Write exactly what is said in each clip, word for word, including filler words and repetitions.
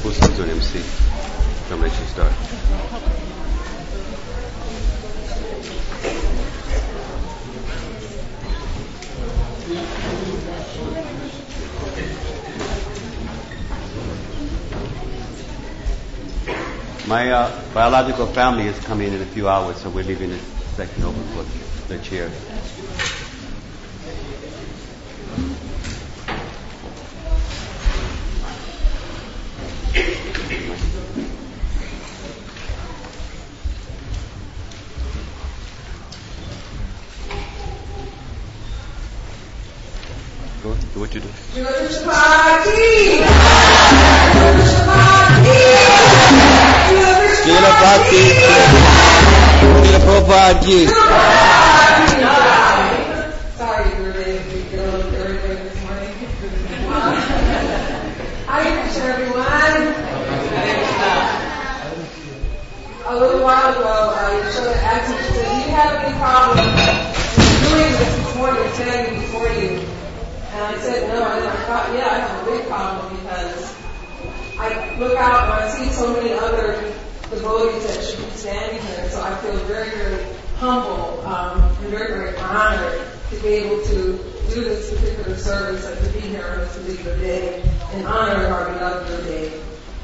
Who's, who's on M C? Somebody should start. My uh, biological family is coming in a few hours, so we're leaving this section open for the chair. Go, do what you do. Jewish party! Jewish party! Sheila Bhakti! Sheila Prabhupada! Sorry, we were ready to go early this morning. Hi, Krishna, everyone. A little while ago, uh, Yashoda asked me, she said, do you have any problem doing this this morning, standing before you? And I said, no, and I thought, yeah, I have a big problem because I look out and I see so many other devotees that should be standing here, so I feel very, very humble um, and very, very honored to be able to do this particular service and to be here on this particular day in honor of our beloved day.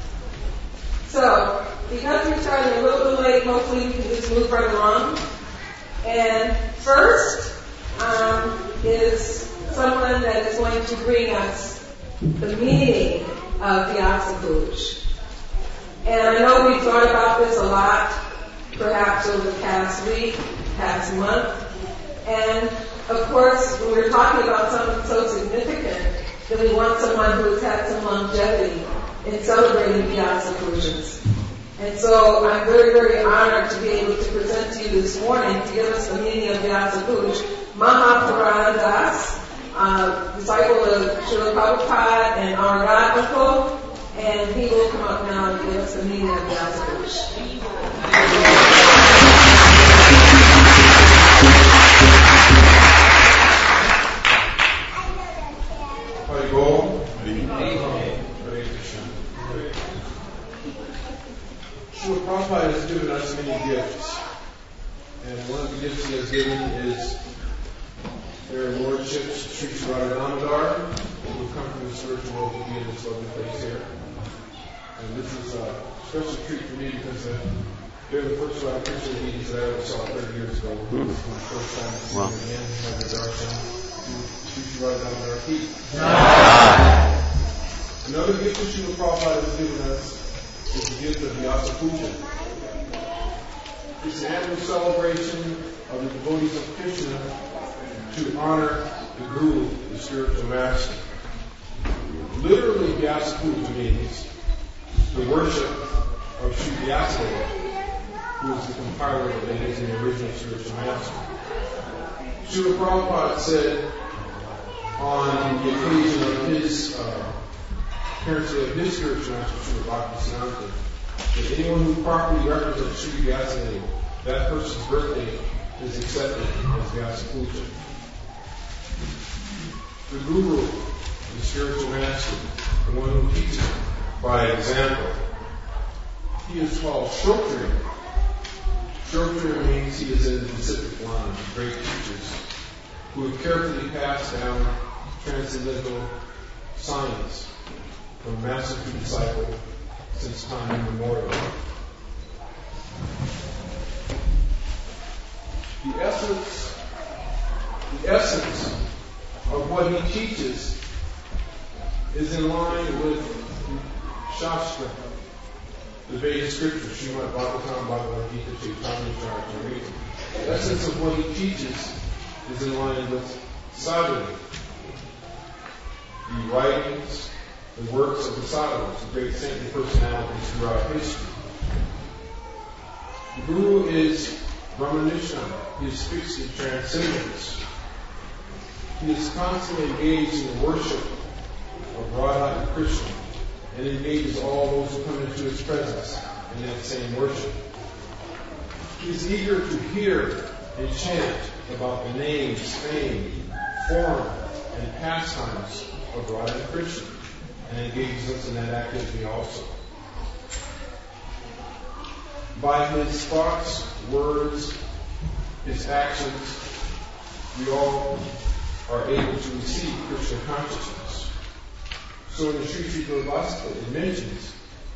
So, because we're starting a little bit late, hopefully we can just move right along. And first um, is someone that is going to bring us the meaning of Vyasa Puja. And I know we've thought about this a lot, perhaps over the past week, past month. And of course, when we're talking about something so significant, then we want someone who has had some longevity in celebrating Vyasa Pujas. And so I'm very, very honored to be able to present to you this morning to give us the meaning of Vyasa Puja, Mahapurana Das, uh, disciple of Srila Prabhupada and Anuradha, and he will come up now and give us the meaning of Vyasa Puja. Haribol. Hare Krishna. Srila Prabhupada has given us many gifts. And one of the gifts he has given is their lordships, Sri Sri Radha Damodar, who come from the spiritual world to be in this lovely place here. And this is a special treat for me because uh, they're the first Radha Krishna meetings that I ever saw thirty years ago. This is my first time to see Wow. them again. Have the darshan. Sri Sri Radha Damodar feet. Another gift that Srila Prabhupada has given us is the gift of Vyasa Puja. It's an annual celebration of the devotees of Krishna to honor the Guru, the spiritual master. Literally, Vyasa Puja means the worship of Sri Vyasadeva, who is the compiler of the Vedas and the original spiritual master. Srila Prabhupada said on the occasion of his uh, appearance of his spiritual master, Srila Bhaktisiddhanta, that anyone who properly represents Sri Vyasadeva, that person's birthday is accepted as Vyasa Puja. The Guru, the spiritual master, the one who teaches by example, he is called Shrotriya. Shrotriya means he is in the Pacific line of great teachers who have carefully passed down transcendental science from master to disciple since time immemorial. The essence, the essence of what he teaches is in line with Shastra, the Vedic scripture, Srimad Bhagavatam, Bhagavad Gita, Chaitanya Charitamrita. The essence of what he teaches is in line with sadhana, the writings, the works of the sadhus, the great saintly personalities throughout history. The Guru is Brahmanisham. He is fixed in transcendence. He is constantly engaged in the worship of Radha and Krishna, and engages all those who come into his presence in that same worship. He is eager to hear and chant about the names, fame, form, and pastimes of Radha and Krishna, and engages us in that activity also. by his thoughts, words, his actions, we all are able to receive Krishna consciousness. So in the Sri Sri Gospel, it mentions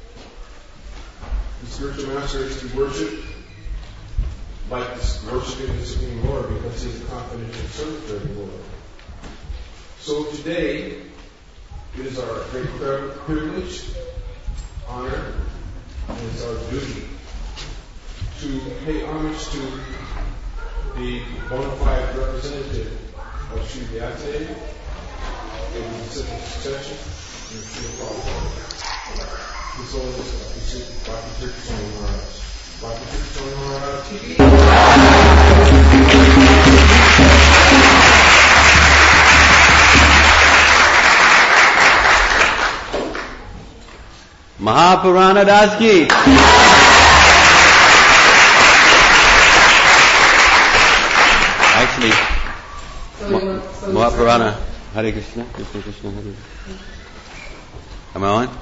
the spiritual master is to worship like this, worshiping the Supreme Lord, because he is a confidential servant of the Lord. So today, it is our great privilege, honor, and it's our duty to pay homage to the bona fide representative of Sri Vyasa, in the civil succession, and the Sri Prabhupada. His Holiness Bhakti Tirtha Swami Maharaj. Bhakti Tirtha Swami Maharaj T V. Mahapurana Das Ki. Actually, Ma- Mahapurana, Hare Krishna, Krishna Krishna, Hare. Am I on?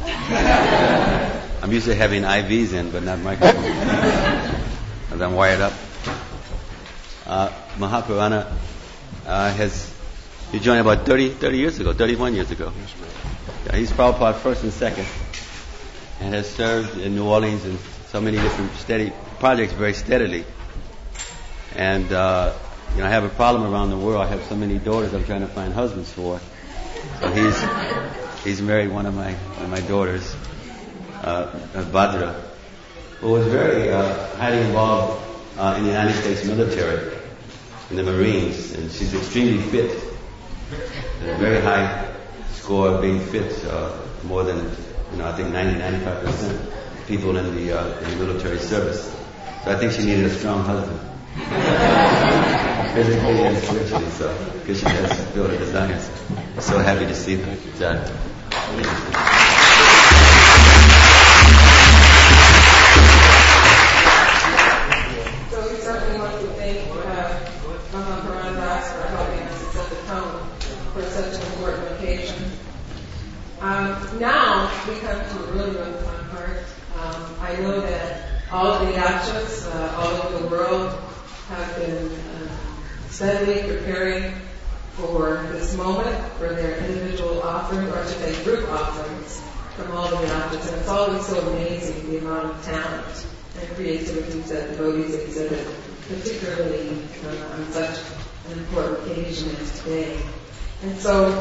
I'm used to having I Vs in, but not microphones. Because I'm wired up. Uh, Mahapurana uh, has, he joined about thirty, thirty years ago, thirty-one years ago. Yeah, he's Prabhupada first and second, and has served in New Orleans in so many different steady projects very steadily. And uh, you know, I have a problem around the world. I have so many daughters I'm trying to find husbands for. So he's he's married one of my one of my daughters, uh, Bhadra, who was very uh, highly involved uh, in the United States military, in the Marines, and she's extremely fit. A very high score of being fit, uh, more than, you know, I think ninety, ninety-five percent people in the, uh, in the military service. So I think she needed a strong husband. Physically and spiritually, so, because she has fulfilled her desires. So happy to see that. So we certainly want to thank uh, Mahapurana Das for helping us to set the tone for such an important occasion. Um, now we come to a really, really fun part. Um, I know that all of the yachas uh, all over the world have been uh, steadily preparing for this moment for their individual offerings, or I should say group offerings from all the yachas. And it's always so amazing the amount of talent and creativity that devotees exhibit, particularly uh, on such an important occasion as today. And so,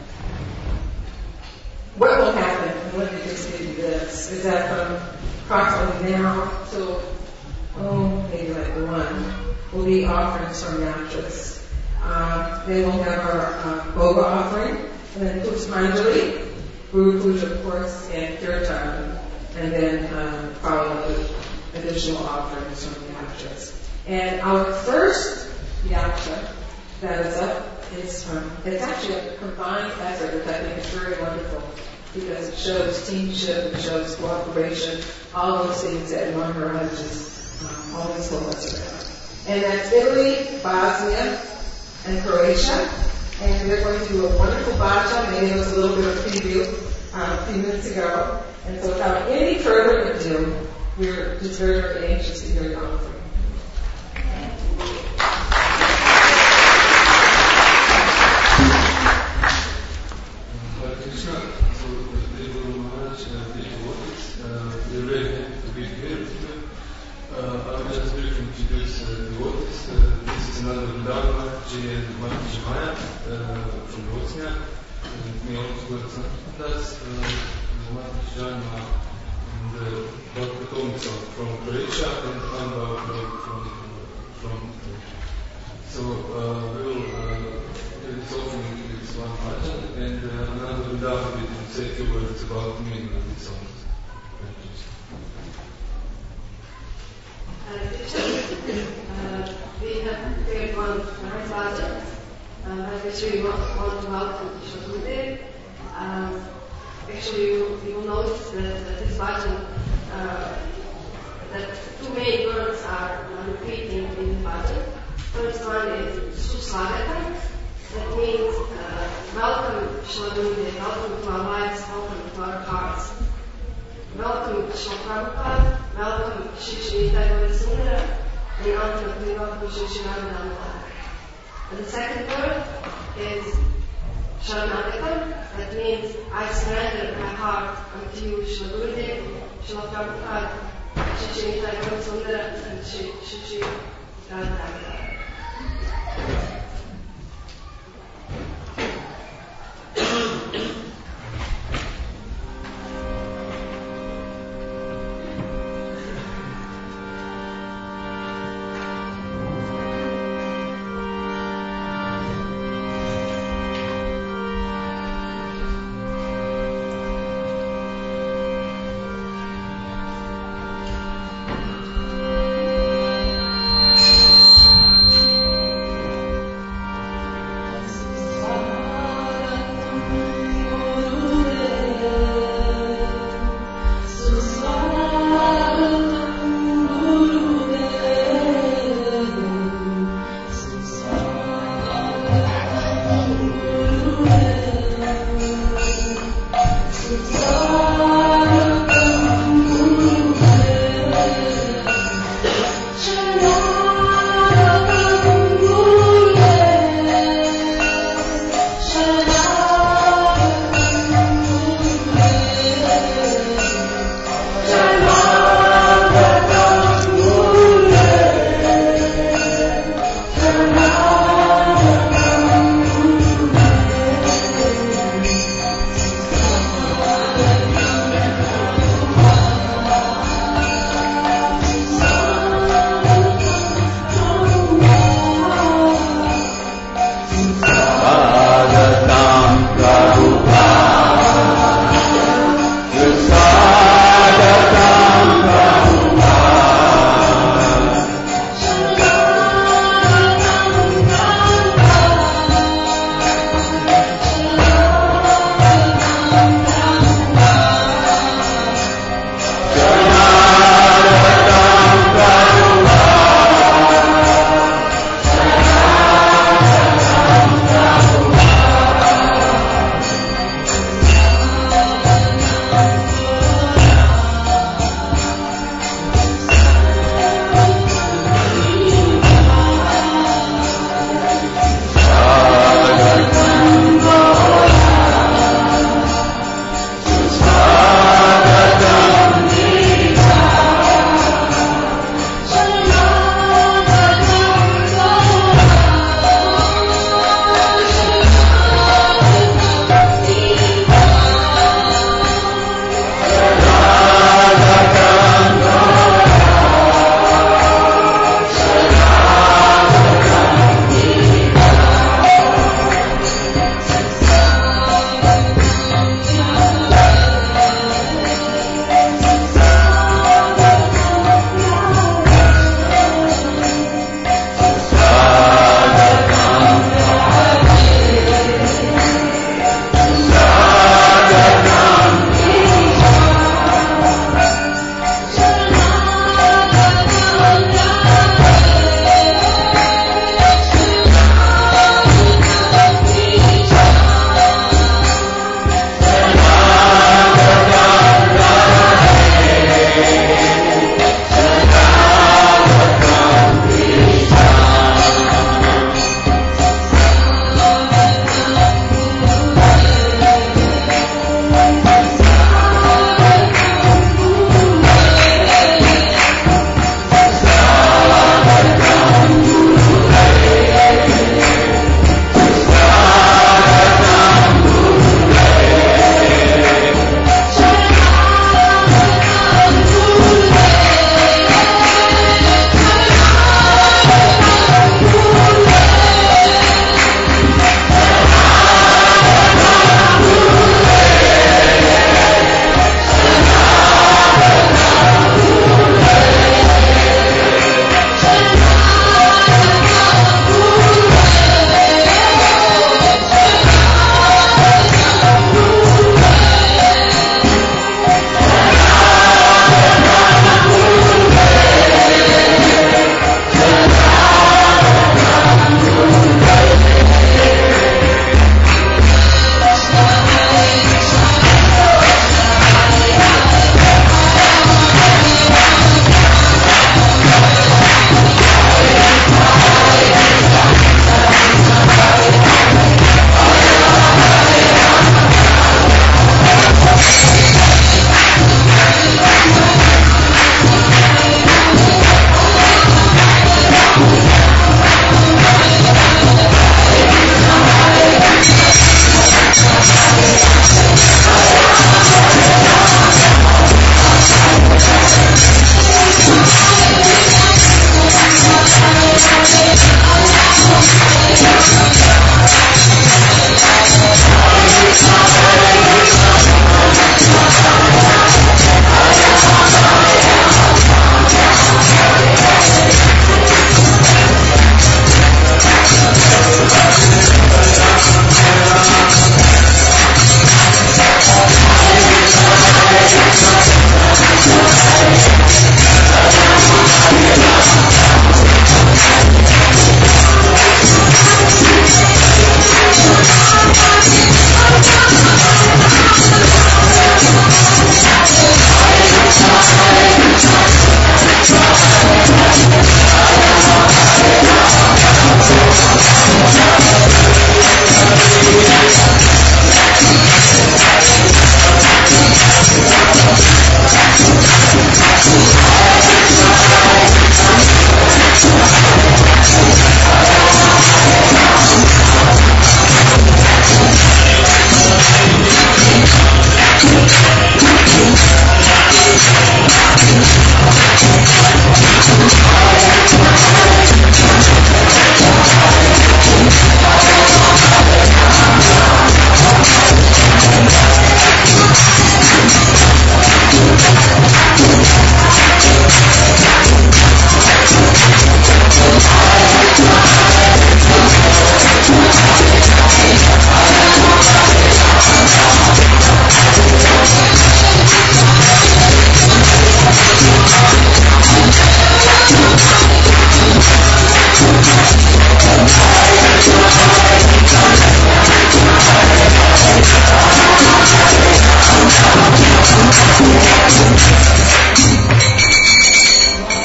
what will happen, and let me just give you this, is that from approximately now till, oh, maybe like one, will be offerings from yachas. Um, they will have our uh, boga offering, and then Pushpanjali, Guru Puja, of course, and Kirtan, and then um, followed with additional offerings from the yachas. And our first yacha that is up is from, it's actually a combined effort, which I think is very wonderful, because it shows teamship, it shows cooperation, all those things that Maharaj has um, always told us about. And that's Italy, Bosnia, and Croatia. And they're going to do a wonderful bhajan. They gave us a little bit of preview um, a few minutes ago. And so without any further ado, we're just very, very anxious to hear your offering. We're very happy to be here with you. Uh, I would just briefly introduce uh, the devotees. Uh, this is another Dharma, G and Martin Jemaya uh, from Bosnia. And me also got some that's uh, Martin Jemaya and uh, Doctor Tomica from Croatia and Amba from, from, from So uh, we will uh, do this offering with this one bhajan, and uh, another Dharma will say a few words about the meaning of this song. Uh, we have prepared one nice bhajan, uh, which we want, want to welcome to Shakti. Um, actually, you, you will notice that, that this bhajan, uh, that two main words are repeating in the bhajan. First one is Suswagatam, that means uh, welcome Shalagunde, welcome to our lives, welcome to our hearts. Welcome Shri Prabhupada, welcome Shri Shri Tagore Sundara, and ultimately Bhakti Shri Shri Radharani. And the second word is Sharanagata, that means I surrender my heart unto you, Shri Gurudev, Shri Prabhupada, Shri Shri Tagore Sundara, and Shri Shri Radharani.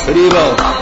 Haribol.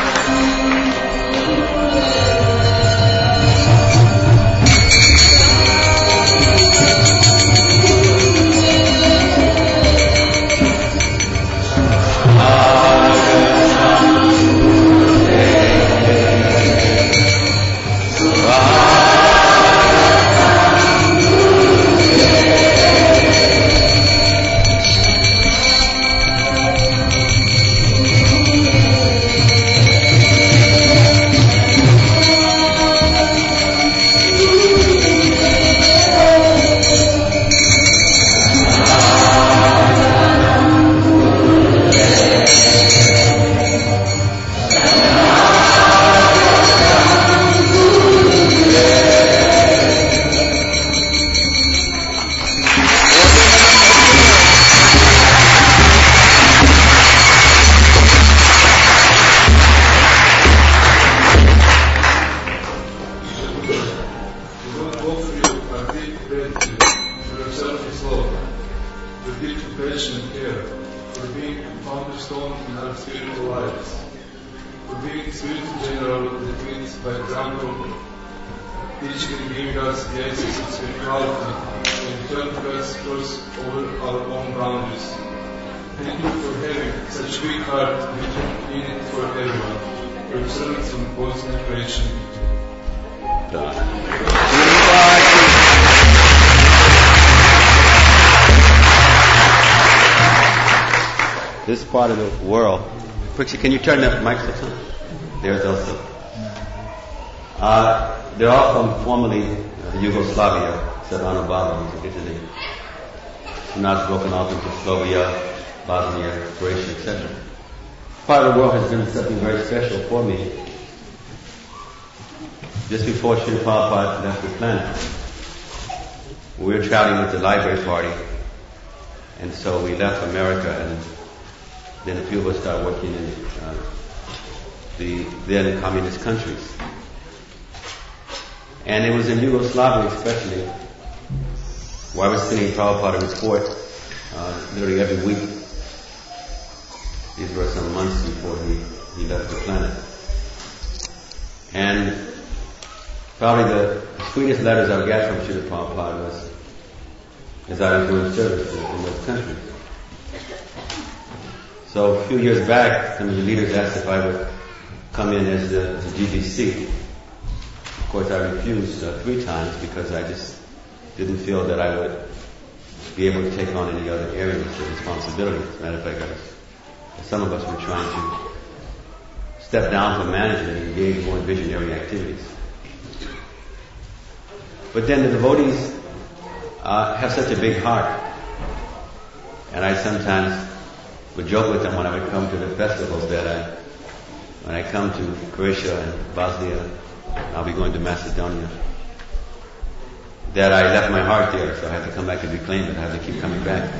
This part of the world, Prixie, can you turn the microphone on? There's also. Uh, they're all from formerly uh, Yugoslavia, Savannah, Bosnia, Italy. Now it's broken off into Slovenia, Bosnia, Croatia, et cetera. Part of the world has been something very special for me. Just before Srila Prabhupada left the planet, we were traveling with the Library Party, and so we left America, and then a few of us started working in uh, the then communist countries. And it was in Yugoslavia especially, where I was sending Prabhupada report uh, literally every week. These were some months before he, he left the planet. And probably the sweetest letters I got from Srila Prabhupada was as I was doing service in, in those countries. So a few years back, some of the leaders asked if I would come in as the, as the G B C. Of course, I refused uh, three times because I just didn't feel that I would be able to take on any other areas of responsibility. As a matter of fact, I was, some of us were trying to step down from management and engage more in visionary activities. But then the devotees uh, have such a big heart, and I sometimes would joke with them when I would come to the festivals that I, when I come to Croatia and Bosnia, I'll be going to Macedonia, that I left my heart there, so I had to come back and reclaim it. I had to keep coming back.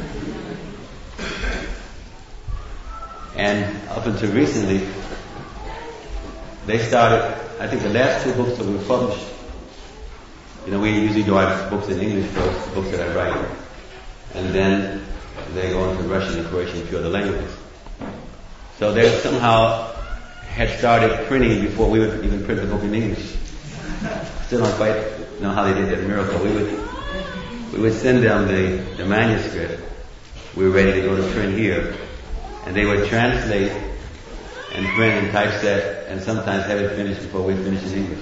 And up until recently, they started, I think the last two books that were published, you know, we usually do our books in English first, books that I write, and then they go into Russian and Croatian and a few other languages. So they somehow had started printing before we would even print the book in English. Still don't quite know how they did that miracle. We would we would send them the, the manuscript. We were ready to go to print here, and they would translate and print in typeset, and sometimes have it finished before we finished in English.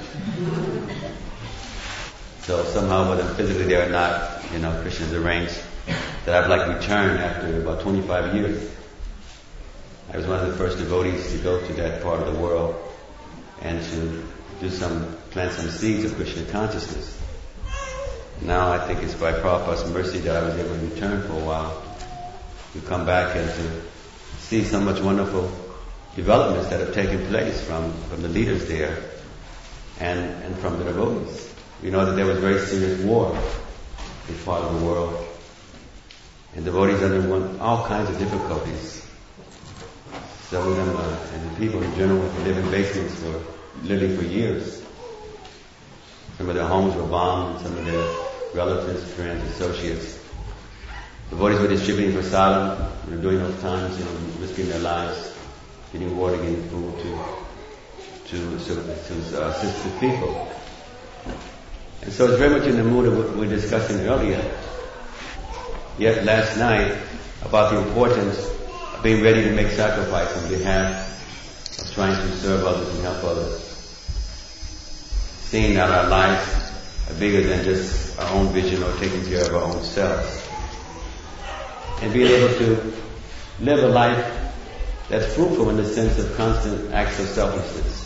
So somehow, whether physically they or not, you know, Krishna's arranged that I've like returned after about twenty-five years. I was one of the first devotees to go to that part of the world and to do some, plant some seeds of Krishna consciousness. Now I think it's by Prabhupada's mercy that I was able to return for a while, to come back and to see so much wonderful developments that have taken place from, from the leaders there and, and from the devotees. We know that there was very serious war in part of the world, and devotees underwent all kinds of difficulties. Some of them, uh, and the people in general, would live in basements for literally for years. Some of their homes were bombed, and some of their relatives, friends, associates. Devotees were distributing prasadam during those times, you know, risking their lives. getting water, getting food to to to, to uh, assist the people. And so it's very much in the mood of what we were discussing earlier, yet last night, about the importance of being ready to make sacrifice on behalf of trying to serve others and help others. Seeing that our lives are bigger than just our own vision or taking care of our own selves. And being able to live a life that's fruitful in the sense of constant acts of selflessness.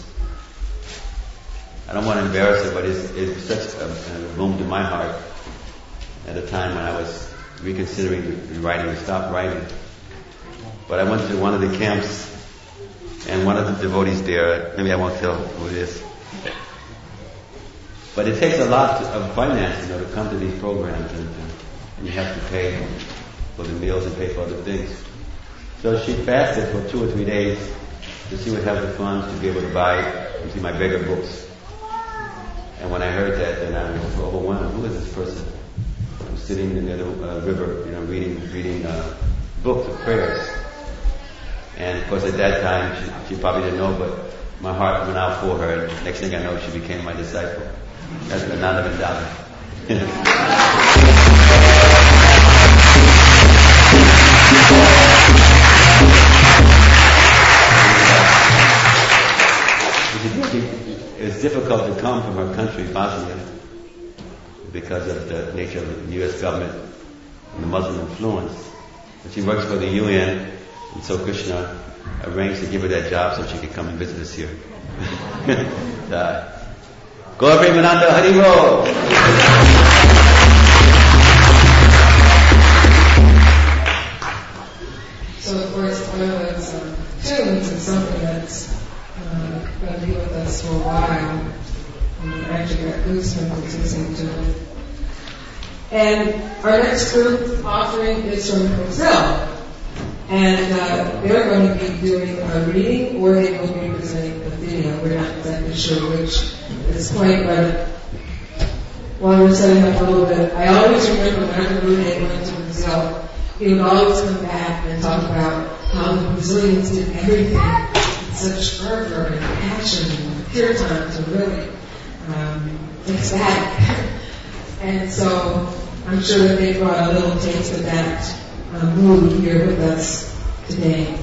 I don't want to embarrass it, but it's, it's such a, a room to my heart at a time when I was reconsidering writing and stopped writing. But I went to one of the camps, and one of the devotees there, maybe I won't tell who it is, but it takes a lot of finance, you know, to come to these programs, and, and you have to pay for the meals and pay for other things. So she fasted for two or three days so she would have the funds to be able to buy, you see, my beggar books. And when I heard that, then I was overwhelmed. Who is this person who's sitting near the uh, river, you know, reading reading uh, books of prayers? And of course, at that time, she, she probably didn't know, but my heart went out for her. And next thing I know, she became my disciple. That's Ananda Vandana. It's difficult to come from her country, Bosnia, because of the nature of the U S government and the Muslim influence. But she works for the U N, and so Krishna arranged to give her that job so she could come and visit us here. Gaur Premananda Hari Bol! So of course, one of those um, tunes is something that's uh, going to be with us for a while. And we actually got goosebumps listening to it. And our next group offering is from Brazil. And uh, they're going to be doing a reading, or they will be presenting a video. We're not exactly sure which at this point, but while we're setting up a little bit, I always remember whenever Rudy went to Brazil, he would always come back and talk about how the Brazilians did everything with such fervor and passion and kirtan to really um, ecstatic. And so I'm sure that they brought a little taste of that uh, mood here with us today.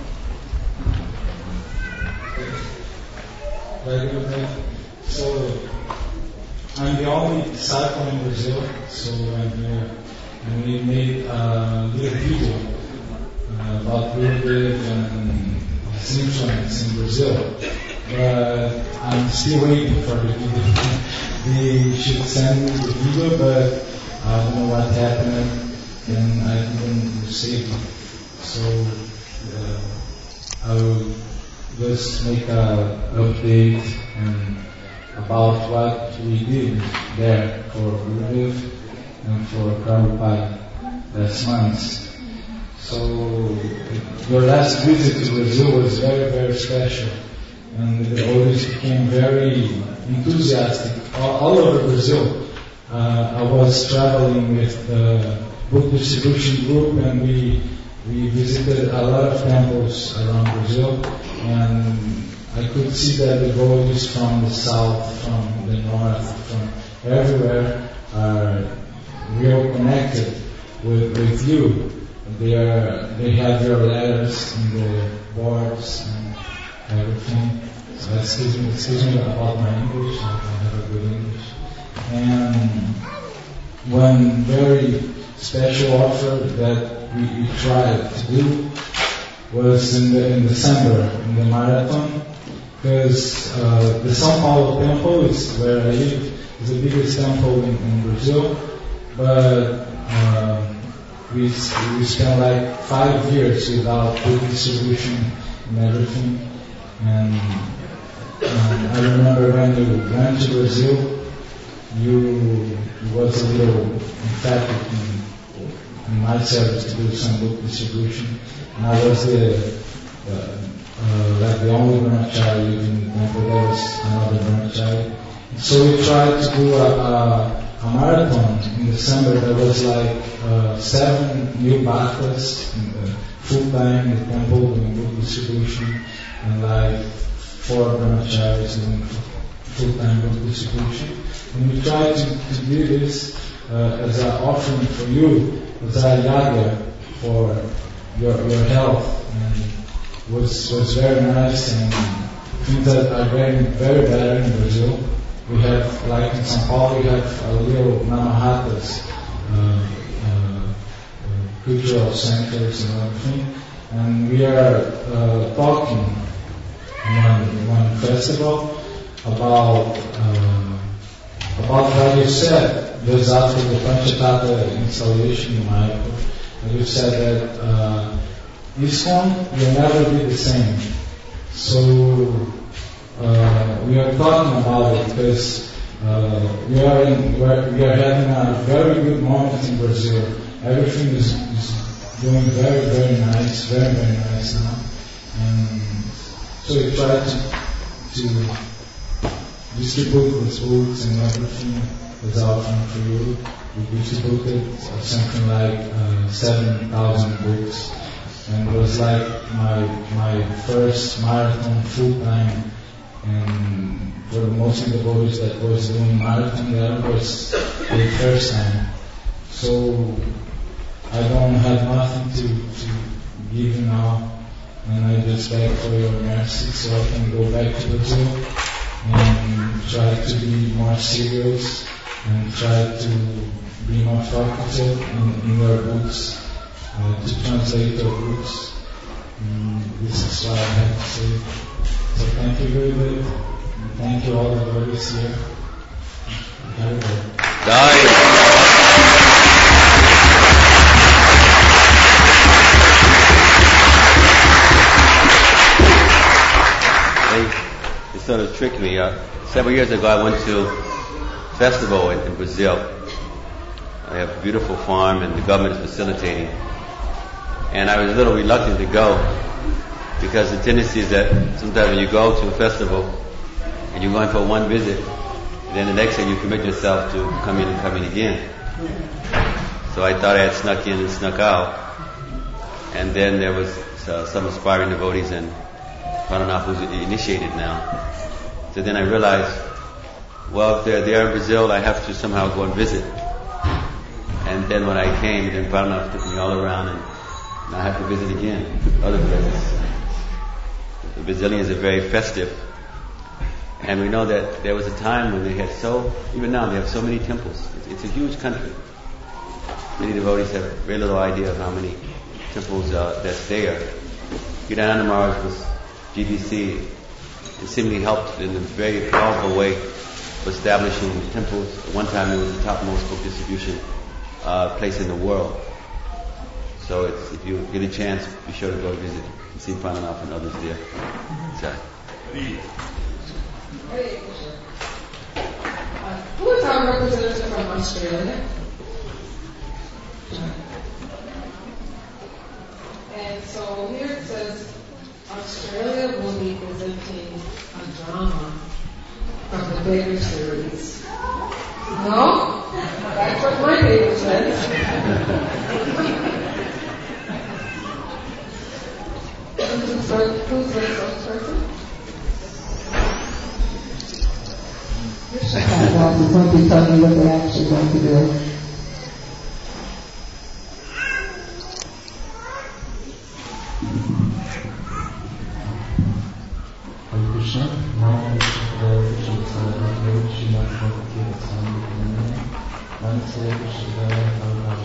Very good. So I'm the only disciple in Brazil, so I'm here. And we made a little video uh, about Gurudev and his influence in Brazil. But I'm still waiting for the video. They should send me the video, but I don't know what happened, and I didn't receive it. So uh, I will just make an update and about what we did there for Gurudev and for Prabhupada last month. So your last visit to Brazil was very, very special. And the devotees became very enthusiastic all, all over Brazil. Uh, I was traveling with the book distribution group, and we we visited a lot of temples around Brazil, and I could see that the devotees from the south, from the north, from everywhere are real connected with, with you. They are they have your letters in the boards and everything. So excuse me, excuse me about my English. I don't have a good English. And one very special offer that we, we tried to do was in the in December in the marathon, because uh, the São Paulo temple is where I live, is the biggest temple in, in Brazil, but uh, we we spent like five years without book distribution and everything. And um, I remember when you went to Brazil, you was a little emphatic in, in my service to do some book distribution, and I was the uh, uh, like the only brahmachari in Temple. There was another brahmachari. So we tried to do a, a, a marathon in December. There was like uh, seven new bhaktas, full time in the temple doing book distribution, and like four brahmacharis doing full time book distribution. And we try to, to do this uh, as an offering for you, as a yaga for your your health. And was was very nice, and things that are getting very better in Brazil. We have, like in São Paulo, we have a little Namahatas, uh, uh, cultural centers and everything. And we are uh, talking one one festival about uh, about what you said just after the Panchatattva installation in Mayapur. You said that uh, ISKCON will never be the same. So uh, we are talking about it because uh, we are in, we are, we are having a very good moment in Brazil. Everything is, is doing very, very nice, very, very nice now. And so we try to, to distribute these books and everything as offering for you. We distributed something like uh, seven thousand books. And it was like my my first marathon full time, and for the Muslim devotees that was doing marathon there was the first time. So I don't have nothing to, to give you now, and I just beg for your mercy so I can go back to Brazil and try to be more serious and try to be more talkative in, in your books. Uh, to translate your books. Mm, this is what I have to say. So thank you very much. Thank you all the brothers here. Very well. They, they sort of tricked me. Uh, several years ago I went to a festival in, in Brazil. I have a beautiful farm and the government is facilitating. And I was a little reluctant to go because the tendency is that sometimes when you go to a festival and you're going for one visit, then the next thing you commit yourself to come in and come in again. So I thought I had snuck in and snuck out. And then there was uh, some aspiring devotees and Prananath who's initiated now. So then I realized, well, if they're there in Brazil, I have to somehow go and visit. And then when I came, then Prananath took me all around and and I have to visit again, other places. The Brazilians are very festive. And we know that there was a time when they had so, even now they have so many temples. It's, it's a huge country. Many devotees have very little idea of how many temples uh, that's there. Girananda Maharaj was G B C and seemingly helped in a very powerful way for establishing temples. At one time it was the topmost book distribution uh, place in the world. So it's, if you get a chance, be sure to go visit and see Prananath and others there. So. Uh, who is our representative from Australia? And so here it says Australia will be presenting a drama from the Baker series. No? That's what my paper says. Who's the spokesperson? Is going to be telling me what they're actually going to do. Hare Krishna. Now is Krishna Sadhana Shrimad Bhagavad Swami Namaste Krishna Bhagavad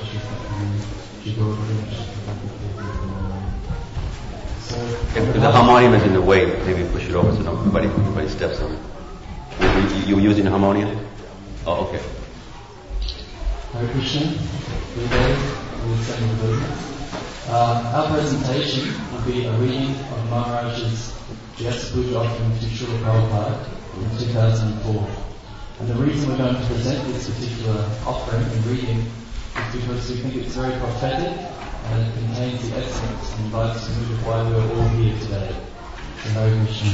If the harmonium is in the way, maybe push it over so nobody, nobody steps on it. You, you using the harmonium? Oh, okay. Hare Krishna. Good day. We're saying the business. Uh, our presentation will be a reading of Maharaj's Jyesa Puja offering to Srila Prabhupada in two thousand four. And the reason we're going to present this particular offering and reading is because we think it's very prophetic and it contains the essence and invites to move why we're all here today. So Hare Krishna.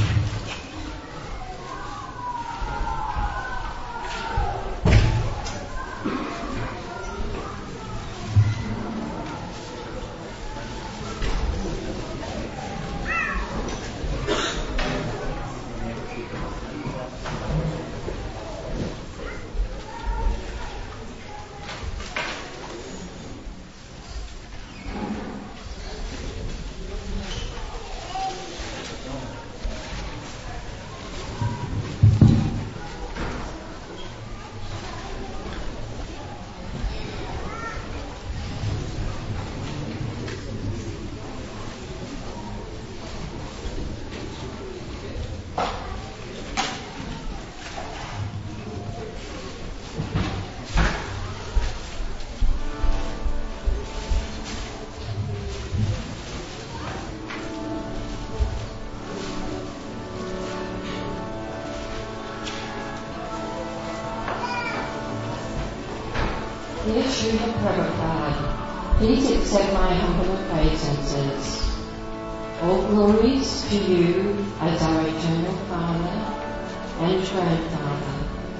Srila Prabhupada, please accept my humble obeisances. All glories to you as our eternal Father and Grandfather.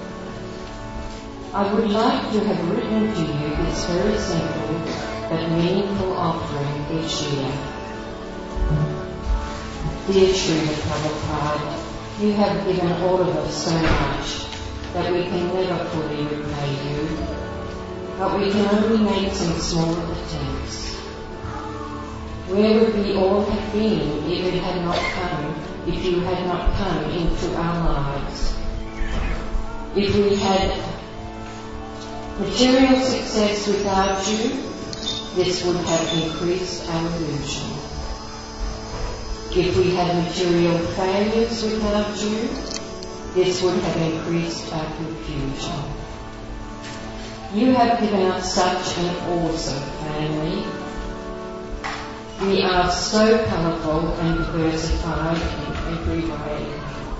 I would like to have written to you this very simple but meaningful offering this year. Dear Srila Prabhupada, you have given all of us so much that we can never fully repay you, but we can only make some small attempts. Where would we all have been if it had not come, if you had not come into our lives? If we had material success without you, this would have increased our illusion. If we had material failures without you, this would have increased our confusion. You have given us such an awesome family. We are so colourful and diversified in every way.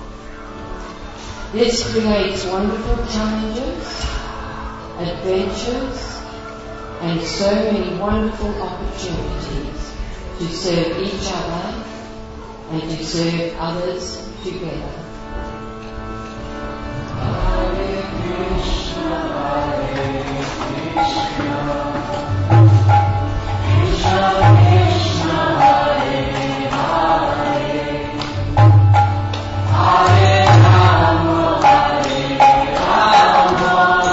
This creates wonderful challenges, adventures, and so many wonderful opportunities to serve each other and to serve others together. Hare Krishna, Hare Krishna, Krishna Krishna, Hare Hare, Hare Rama, Hare Rama,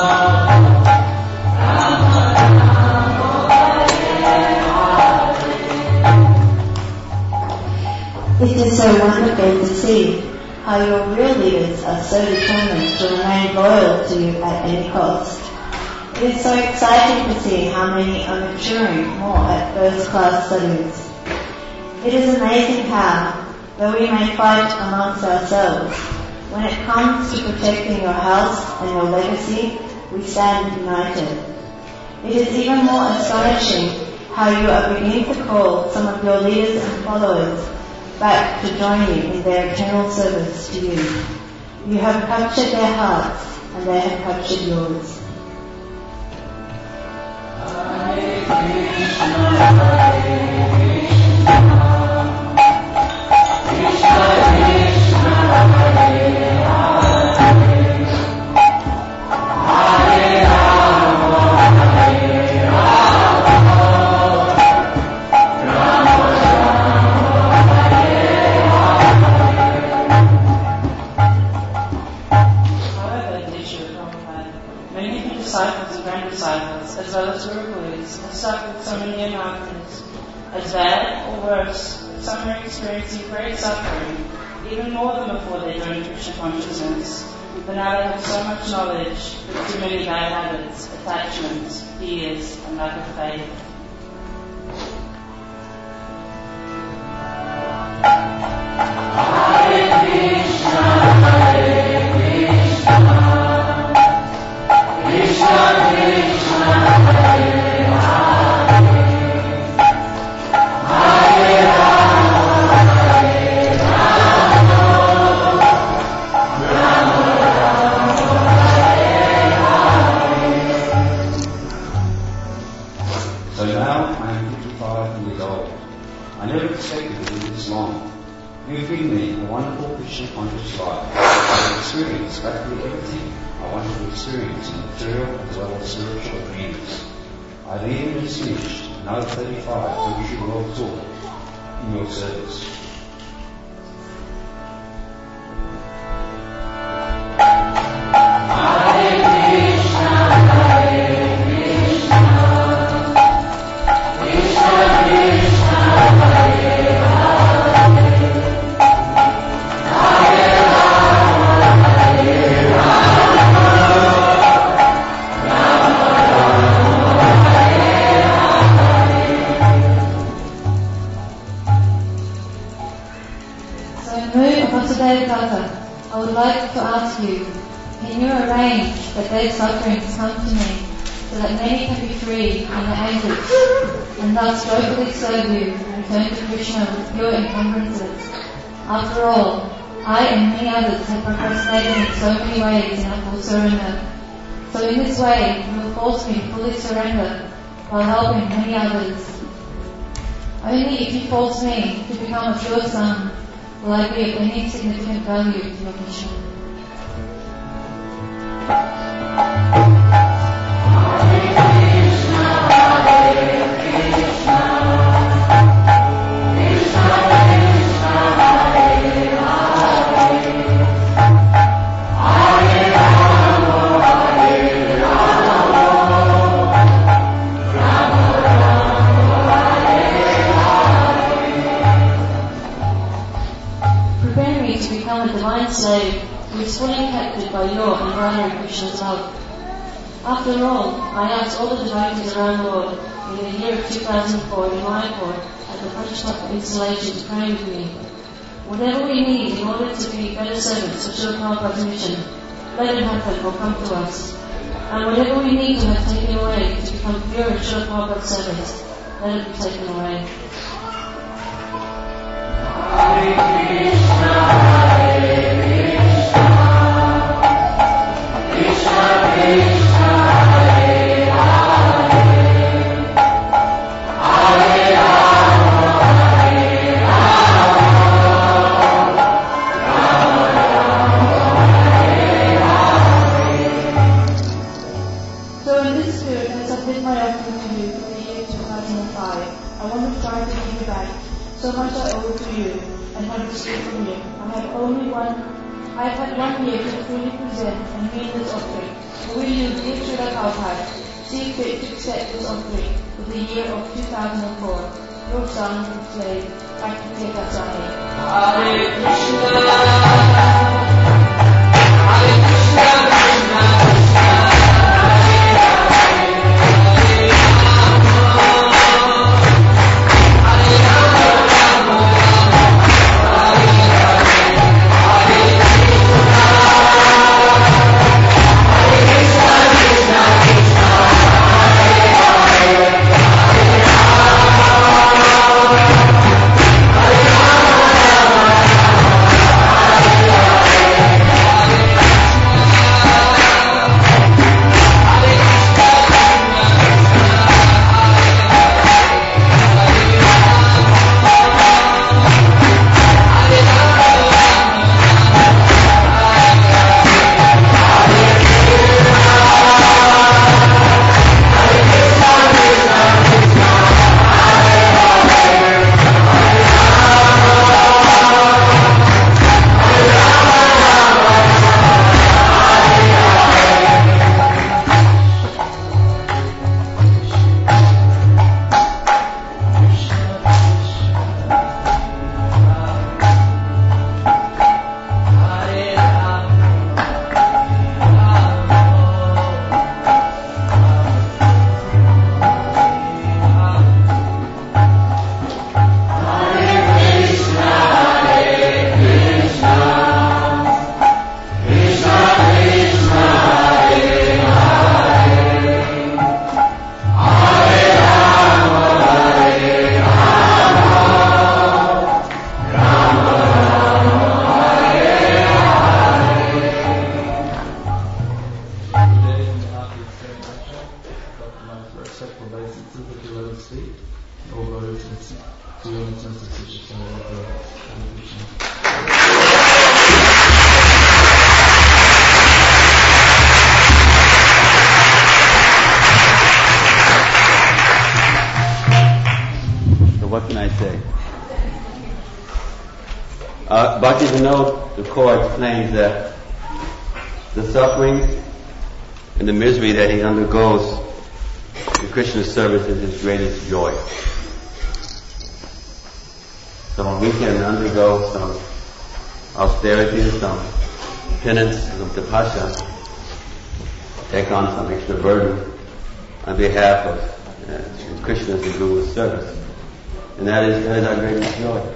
It is so wonderful to see how your real leaders are so determined to remain loyal to you at any cost. It is so exciting to see how many are maturing more at first-class studies. It is amazing how, though we may fight amongst ourselves, when it comes to protecting your house and your legacy, we stand united. It is even more astonishing how you are beginning to call some of your leaders and followers back to join you in their eternal service to you. You have captured their hearts, and they have captured yours. Hare Krishna, Hare Krishna, Krishna Krishna, Hare Hare, Hare Rama, Hare Rama, Rama disciples and grand disciples, as well as Guru Gurus, have suffered so many anarchas. As bad, or worse, some are experiencing great suffering, even more than before they joined Krishna consciousness. But now they have so much knowledge, but too many bad habits, attachments, fears, and lack of faith. Hare Krishna, Hare Krishna, Krishna Krishna, Hare Hare, Hare Rama, Hare Rama, Rama Rama, Hare Hare. So now I am fifty-five years old. I never expected to live this long. You've given me a wonderful Krishna conscious life. I've experienced practically everything I wanted to experience in material as well as spiritual arenas. I've even just finished another thirty-five British World Tour in your service. Hare Krishna, Hare Krishna, Krishna Krishna, Hare Hare, Hare Rama, Hare Rama, Rama Rama, Vasudeva, I would like to ask you, can you arrange that their sufferings come to me so that many can be freed from the anguish and thus joyfully serve you and turn to Krishna with pure encumbrances? After all, I and many others have procrastinated in so many ways in our full surrender. So in this way, you will force me to fully surrender while helping many others. Only if you force me to become a pure son will I be of any significant value to your mission. Slave who is fully captured by your and Radha Krishna's love. After all, I asked all the devotees around the world in the year of two thousand four in Mayapur at the Pratishthapa installation to pray with me. Whatever we need in order to be better servants of Srila Prabhupada's mission, let it happen or come to us. And whatever we need to have taken away to become pure in Srila Prabhupada's service, let it be taken away. Hare Krishna, Hare So much I owe to you, and have received from you. I have only one, I have had one year to fully present and mean this offering. But will you, dear Srila Prabhupada, see fit to accept this offering for the year of two thousand four? Your son and slave, Bhakti-Tirtha Swami. Hare Krishna, Hare Krishna, Krishna Krishna. Uh, Bhaktivinoda Thakur explains that the suffering and the misery that he undergoes in Krishna's service is his greatest joy. So we can undergo some austerity, some penance, some tapasya, take on some extra burden on behalf of uh, Krishna's and Guru's service. And that is, that is our greatest joy.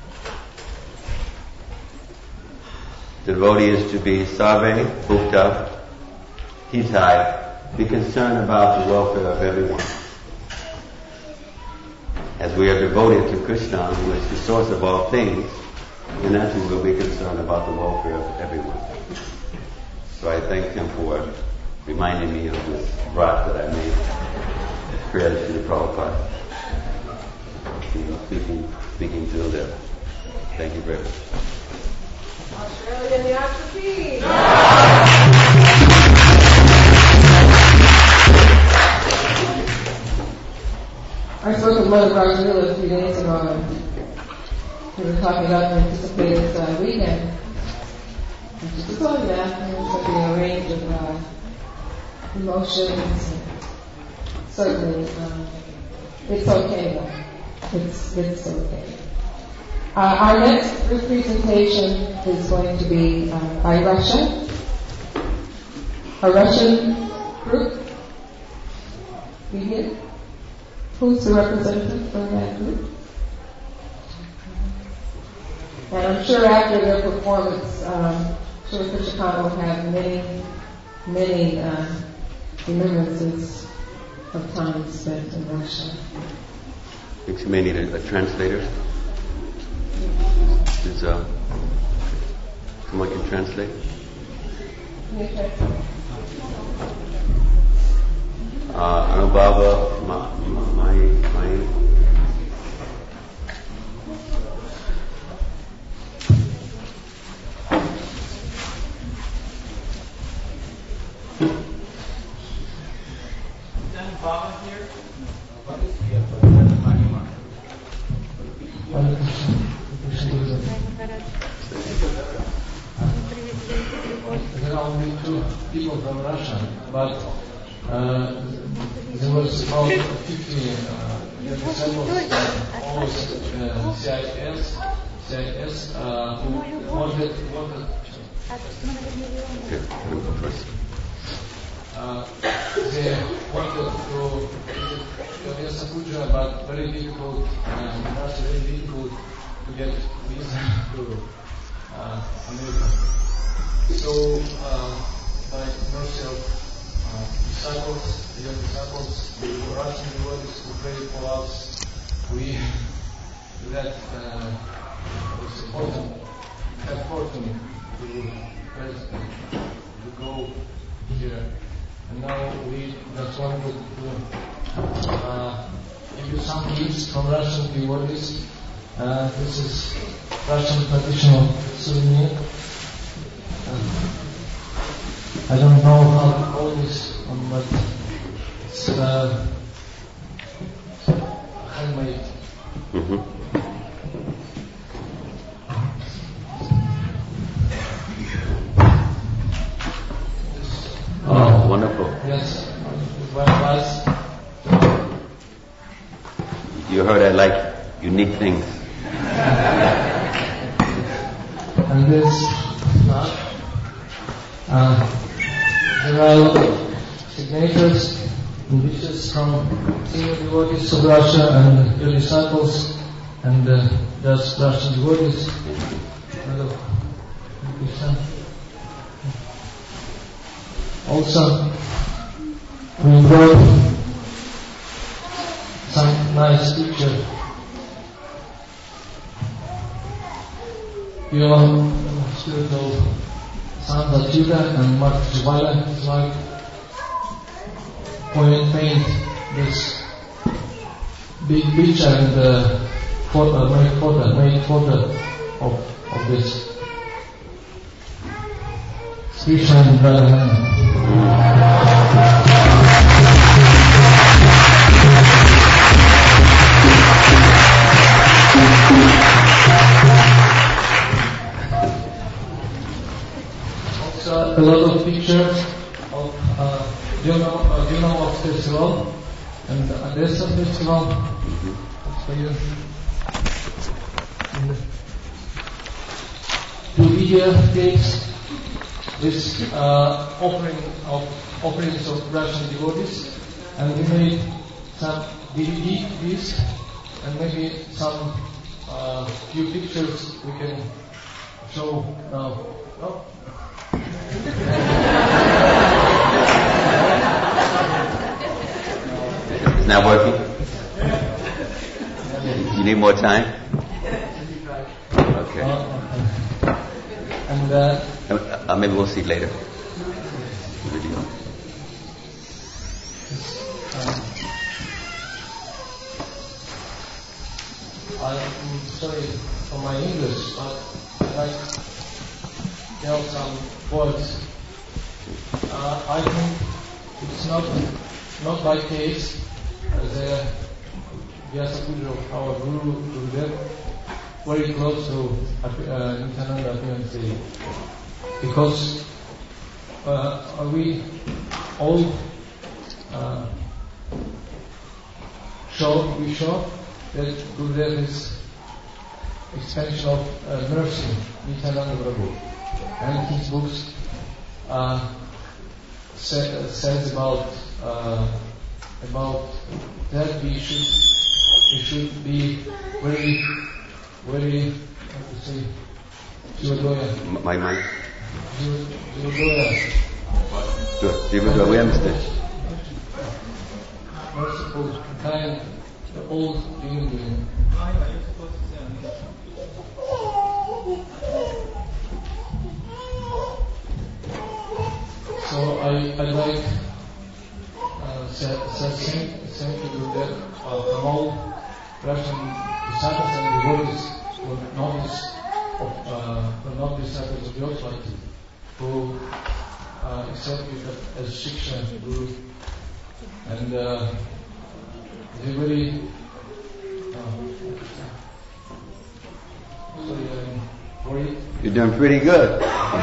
The devotee is to be sarve bhukta hitai, be concerned about the welfare of everyone. As we are devoted to Krishna, who is the source of all things, then naturally we'll be concerned about the welfare of everyone. So I thank him for reminding me of this brat that I made, created to the Prabhupada. You know, speaking, speaking through there. Thank you very much. Australia and the Ashramese. I spoke with Mother Rajula a few days ago, and we were talking about the anticipated uh, weekend. And she said, oh yeah, there's going to be a range of uh, emotions. Certainly, um, it's okay though. It's, it's okay. Uh, our next group presentation is going to be uh, by Russia. A Russian group. We here? Who's the representative for that group? And I'm sure after their performance, um, sure Krishna will have many, many uh, remembrances of time spent in Russia. I think she may need a, a translator. Is, uh, someone can translate? Uh, Anubhava, my, my, my There are only two people from Russia, but uh, there was about fifty uh, disciples, uh, almost uh, C I S, C I S uh, who wanted, wanted uh, they wanted to visit Vyasa Puja, but very difficult, uh, in Russia very difficult to get visa to uh, America. So, uh, by mercy of uh, disciples, young disciples, the Russian devotees who prayed for us, we that uh, was important, had fortune to, to go here. And now we just wanted to uh, give you some gifts from Russian devotees. Uh, this is Russian traditional souvenir. I don't know how to call this, um, but it's uh, handmade. Mm-hmm. Oh, wonderful. Yes, very nice. You heard I like unique things. And this uh, uh, there are a lot of signatures and wishes from senior devotees of Russia and your disciples, and uh, there's Russian devotees. Also, we brought some nice picture. Your spiritual son Judah and Mark Jivaya, his wife, point paint this big picture and uh, photo, made photo, made photo of of this. Krishna and Radharani. Also, a lot of pictures of uh, Juno, uh, Juno of Festival and Odessa Festival. That's for you. And two video tapes. This uh, offering of offerings of Russian devotees, and we made some D V D disc and maybe some uh, few pictures we can show now. No? It's not working? You need more time? Okay. And uh, uh, maybe we'll see later. Video. sorry for my English, but I'd like to tell some words. Uh, I think it's not not by case the Vyasapuja of our Guru Gurudev very close to uh, Nityananda Bhakti, because uh, we all uh, show we show that Gurudev is expansion of uh, mercy, Nityananda Prabhu, and his books uh, say, says about uh, about that we should we should be very very how to say Jivadoya. My mind. Jivadoya. Jivadoya, we understand. Merciful, kind, the old human being. So I I like uh, say say say to do that uh, from all Russian disciples and devotees who are novice of uh, who are not disciples of Yogsvati, who uh, accept it as Shiksha Guru, and uh, they really uh, sorry, I'm worried. You're doing pretty good.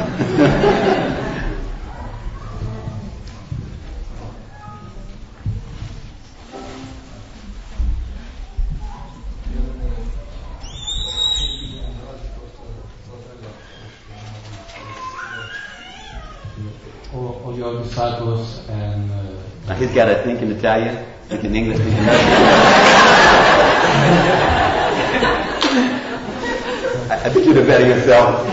all, all your disciples and uh, Now he's got to think in Italian, think in English, think in Russian. I, I think you'd have better yourself.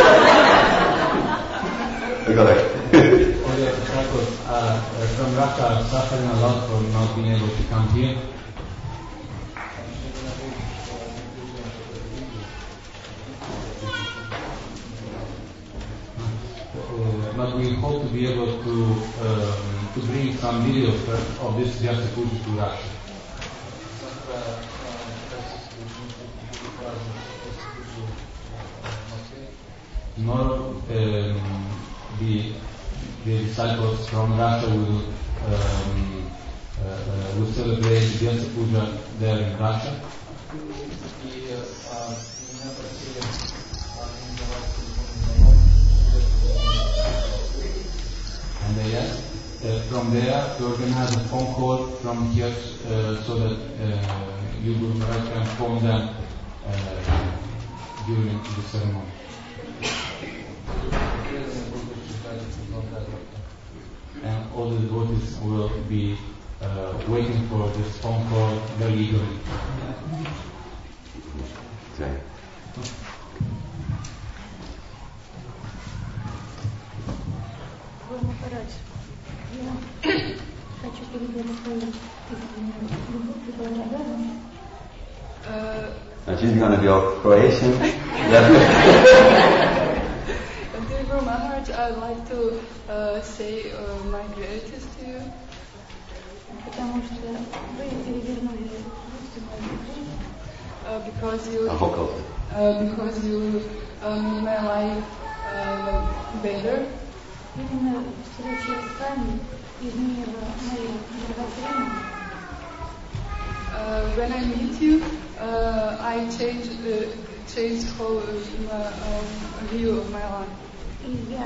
Go ahead. all your disciples uh, from Russia are suffering a lot for not being able to come here. Uh, but we hope to be able to um, to bring some videos of this Vyasapuja to Russia. Tomorrow, um, the the disciples from Russia will um, uh, uh, will celebrate Vyasapuja there in Russia. And they asked uh, from there to organize a phone call from here uh, so that uh, you will can phone them uh, during the ceremony. And all the devotees will be uh, waiting for this phone call very eagerly. Okay. Uh, she's going to be all Croatian. From my heart, I'd like to uh, say uh, my gratitude to you. Uh, because you, uh, because you uh, made my life uh, better. Uh, when I meet you, uh, I change uh, change whole uh, um, view of my life. И я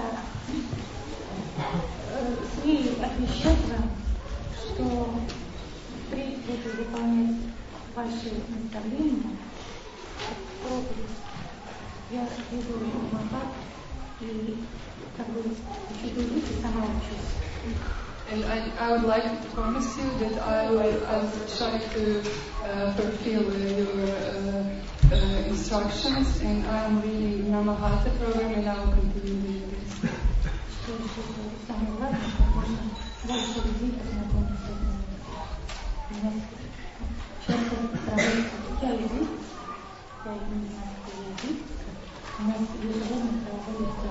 смею отвечать вам, что впредь буду выполнять ваши наставления, проповедь. Я веду Махат и как бы учу других и сама учусь. And I, I would like to promise you that I will I will try to uh, fulfill uh, your uh, uh, instructions, and I am reading Mahatma program, and I will continue reading this. Самое главное, как можно больше людей познакомиться с этим. У нас часто проводится я язык, я не знаю, какой язык. У нас ежегодно проводится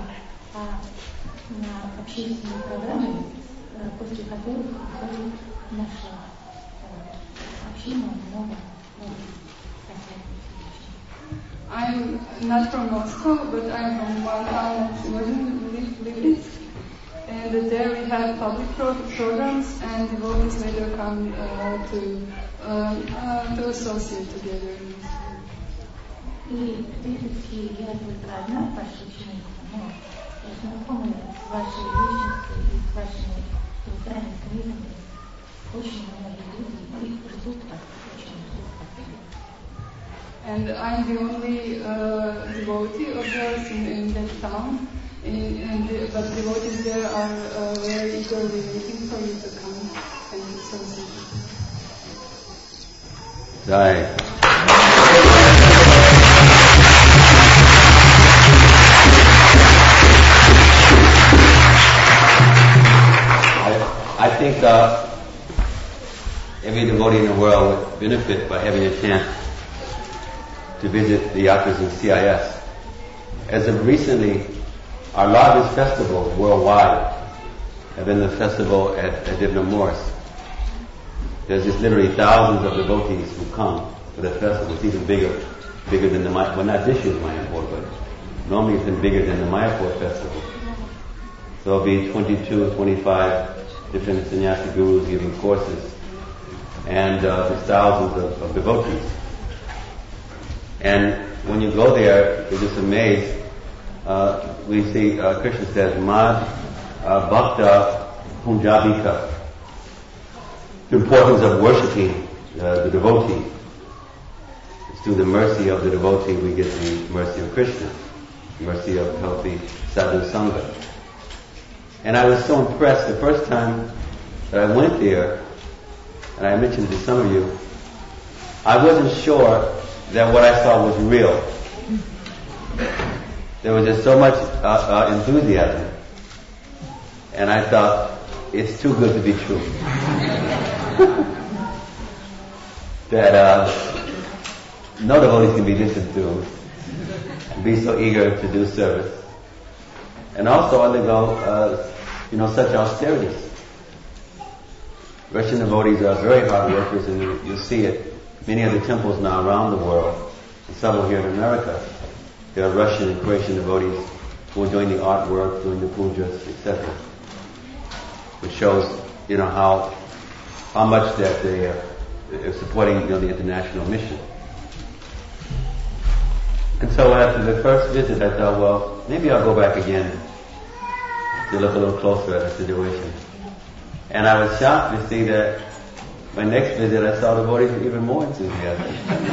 на общественные программы, после которых выходит наша община много новых спасательных случаев. I'm not from Moscow, but I'm from one town of Lviv, and there we have public pro- programs, and devotees later come uh, to um, uh, to associate together. И видите, я только одна посвящена тому, я знакомы с вашей личностью и с вашими трудами, книгами. Очень многие люди их ждут от очень And I'm the only uh, devotee of yours in, in that town. In, and the, but devotees there are uh, very eagerly waiting for you to come and associate. Jai. I, I think uh, every devotee in the world would benefit by having a chance to visit the yatras in C I S. As of recently, our largest festivals worldwide have been the festival at, at Divna Morris. There's just literally thousands of devotees who come for that festival. It's even bigger, bigger than the, well, not this year's Mayapur, but normally it's been bigger than the Mayapur festival. So it'll be twenty-two, twenty-five different sannyasi gurus giving courses, and uh, there's thousands of, of devotees. And when you go there, you're just amazed. Uh, we see uh, Krishna says, Mad uh, Bhakta Punjabika. The importance of worshipping uh, the devotee. It's through the mercy of the devotee we get the mercy of Krishna, the mercy of healthy sadhu sangha. And I was so impressed the first time that I went there, and I mentioned it to some of you, I wasn't sure that what I saw was real. There was just so much uh, uh, enthusiasm, and I thought, it's too good to be true. that uh, no devotees can be this enthused and be so eager to do service, and also undergo, uh, you know, such austerities. Russian devotees are very hard workers, and you, you see it. Many of the temples now around the world, and several here in America, there are Russian and Croatian devotees who are doing the artwork, doing the pujas, et cetera, which shows, you know, how how much that they are, are supporting, you know, the international mission. And so after the first visit, I thought, well, maybe I'll go back again to look a little closer at the situation. And I was shocked to see that my next visit, I saw devotees were even more enthusiastic.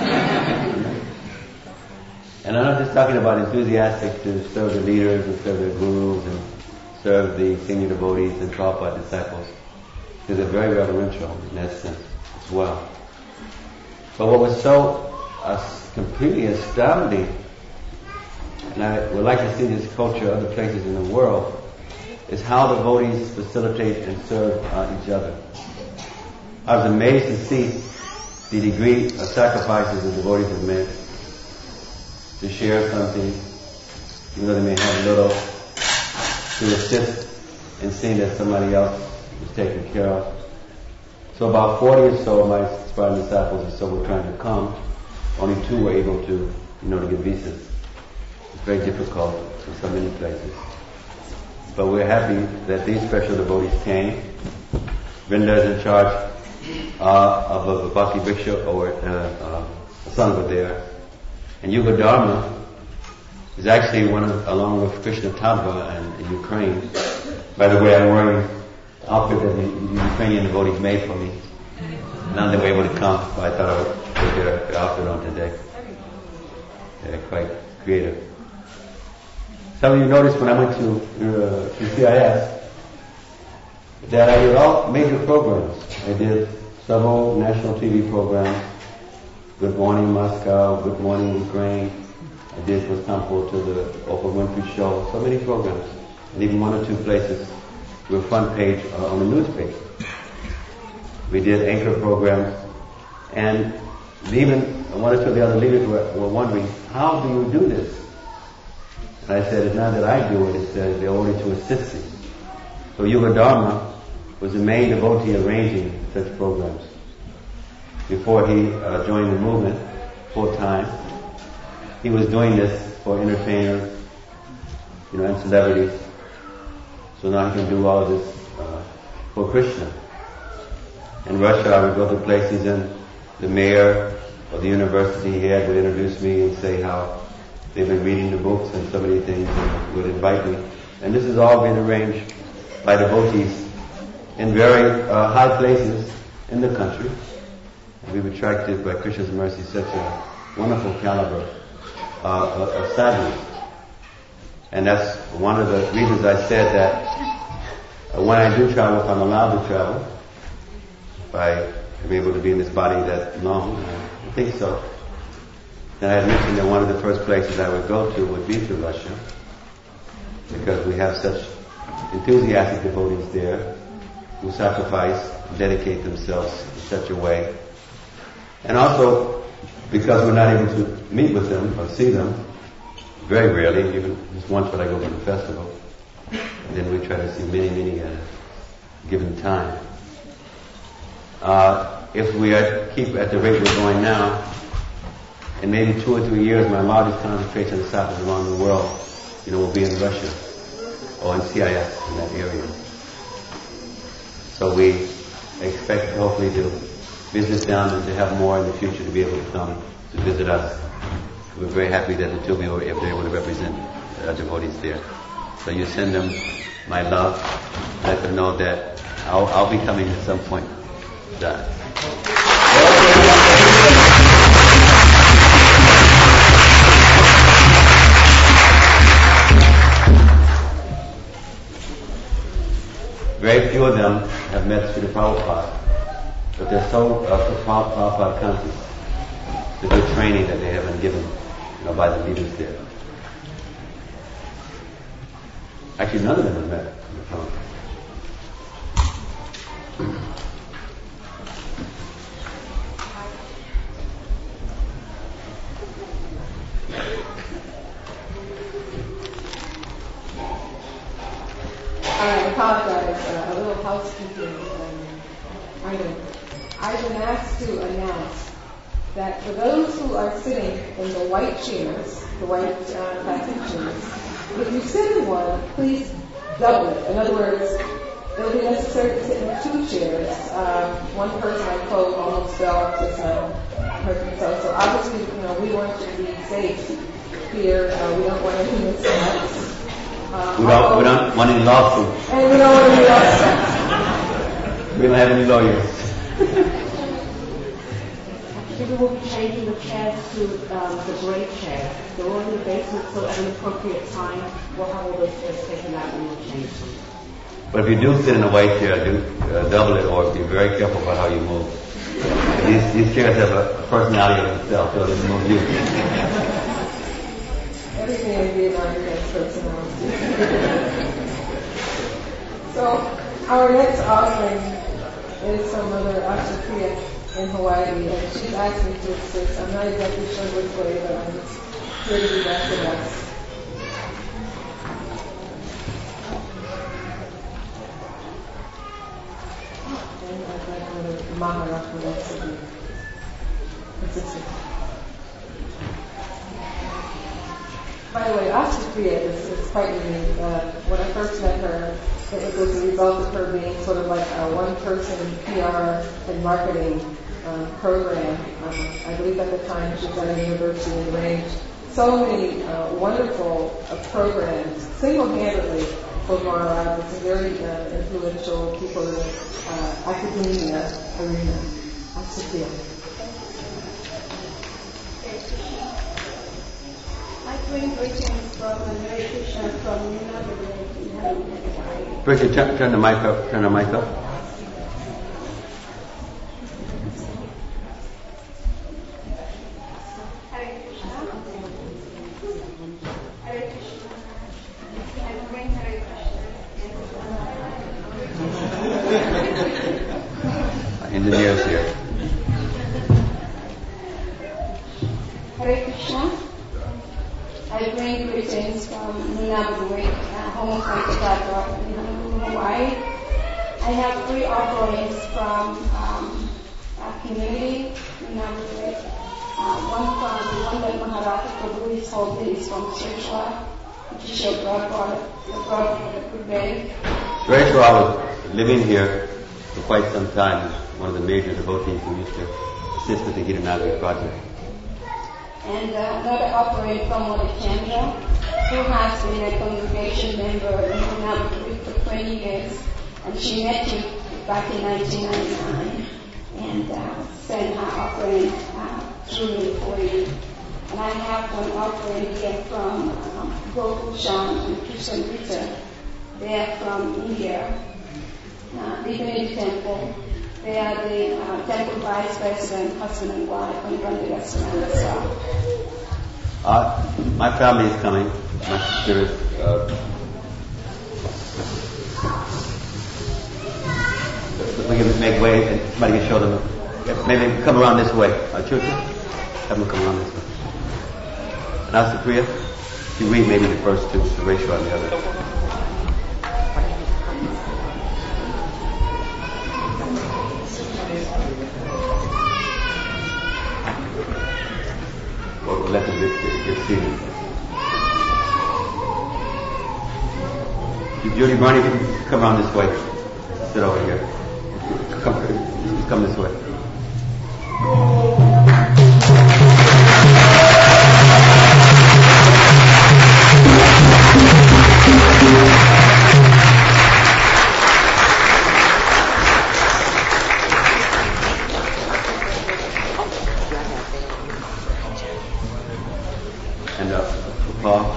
And I'm not just talking about enthusiastic to serve the leaders and serve the gurus and serve the senior devotees and Prabhupada disciples. Because they're very reverential in that sense as well. But what was so uh, completely astounding, and I would like to see this culture other places in the world, is how devotees facilitate and serve uh, each other. I was amazed to see the degree of sacrifices the devotees have made to share something, even though they may have little, to assist in seeing that somebody else is taken care of. So about forty or so of my aspiring disciples or so were trying to come. Only two were able to, you know, to get visas. It's very difficult in so many places. But we're happy that these special devotees came. Vrinda is in charge uh, of a Bhakti Vriksha, or uh, uh, a Sangha there. And Yuga Dharma is actually one of, along with Krishna Tabha in, in Ukraine. By the way, I'm wearing the outfit that the, the Ukrainian devotees made for me. None of them were able to come, so I thought I would put their outfit on today. They're quite creative. Some of you noticed when I went to, uh, to C I S that I did all major programs. I did several national T V programs. Good Morning Moscow, Good Morning Ukraine. I did was temple to the Oprah Winfrey Show. So many programs. And even one or two places were front page uh, on the newspaper. We did anchor programs. And even one or two of the other leaders were, were wondering, how do you do this? And I said, it's not that I do it, it's that they're only to assist me. So Yuga Dharma was the main devotee arranging such programs. Before he uh, joined the movement full time, he was doing this for entertainers, you know, and celebrities. So now he can do all this uh, for Krishna. In Russia, I would go to places and the mayor of the university head would introduce me and say how they've been reading the books and so many things and would invite me. And this has all been arranged by devotees in very uh, high places in the country. And we've attracted, by Krishna's mercy, such a wonderful caliber uh, of sadhus. And that's one of the reasons I said that uh, when I do travel, if I'm allowed to travel, if I am able to be in this body that long, I think so. And I had mentioned that one of the first places I would go to would be to Russia, because we have such enthusiastic devotees there who sacrifice, dedicate themselves in such a way. And also, because we're not able to meet with them or see them, very rarely, even just once when I go to the festival, and then we try to see many, many at a given time. Uh, if we are, keep at the rate we're going now, in maybe two or three years, my largest concentration of sadhus around the world, you know, will be in Russia or in C I S, in that area. So we expect hopefully to visit them and to have more in the future to be able to come to visit us. We're very happy that the two of you were able to represent uh, devotees there. So you send them my love, let them know that I'll, I'll be coming at some point. Done. Very few of them have met Srila Prabhupada, but they're so uh, Prabhupada conscious, the good training that they have been given, you know, by the leaders there. Actually, none of them have met Prabhupada. I apologize, uh, a little housekeeping. Um, I mean, I've been asked to announce that for those who are sitting in the white chairs, the white uh, plastic chairs, if you sit in one, please double it. In other words, it will be necessary to sit in two chairs. Uh, one person I quote almost fell off this person. So, so obviously, you know, we want you to be safe here. Uh, we don't want any mishaps. Uh, we don't, we don't want any lawsuits. And we don't want any lawsuits. We don't have any lawyers. Actually, we will be changing the chairs to um, the gray chairs. They're all in the basement, so at an appropriate time, we'll have all those chairs taken out and we'll change them. But if you do sit in a white chair, do uh, double it, or be very careful about how you move. These, these chairs have a personality of themselves, so they move you. Everything in Vietnam has personality. So, our next offering is from Mother Ashapriya in Hawaii, and she's asked me to assist. I'm not exactly sure which way, but I'm here to be back with us. And I'd like Mother Maharaja to be assistant. By the way, Ashapriya is, is quite unique. Uh, when I first met her, it was a result of her being sort of like a one-person P R and marketing uh, program. Um, I believe at the time she was at a university and arranged so many uh, wonderful uh, programs single-handedly for Maharaj. Some very uh, influential people in the uh, academia arena. Ashapriya. I bring greetings from Hare Krishna from Nunavut. Bridget, turn, turn the mic up. Turn the mic up. Hare Krishna. Hare Krishna. I bring Hare Krishna. Engineers here. Hare Krishna. I bring greetings from Nunavut, uh, home country in Hawaii. I have three offerings from um, our community, Nunavut. Uh, one from one that Maharata Prabhu is holding is from Sreshwar, which is your godfather, your godfather Prabhu. Sreshwar was living here for quite some time. One of the major devotees who used to assist with the Gitanagari project. And uh, another operator from Chandra, who has been a congregation member in Navadvip for twenty years, and she met you back in nineteen ninety-nine, and uh, sent her offering uh, through me for you. And I have one offering here from um, Gokul Shan and Krishna Rita. They are from India, uh, Divinity Temple. They are the uh, temple vice president, husband and wife, and run the restaurant as well. Uh, my family is coming. My sister is. Uh, we can make way, and somebody can show them. Maybe come around this way. Uh, Church, have them come around this way. And now, Supriya, if you read maybe the first two, the ratio on the other. Let them get, get, get seated. Judy Barney, come around this way. Sit over here. Come, come this way. And uh, Paul.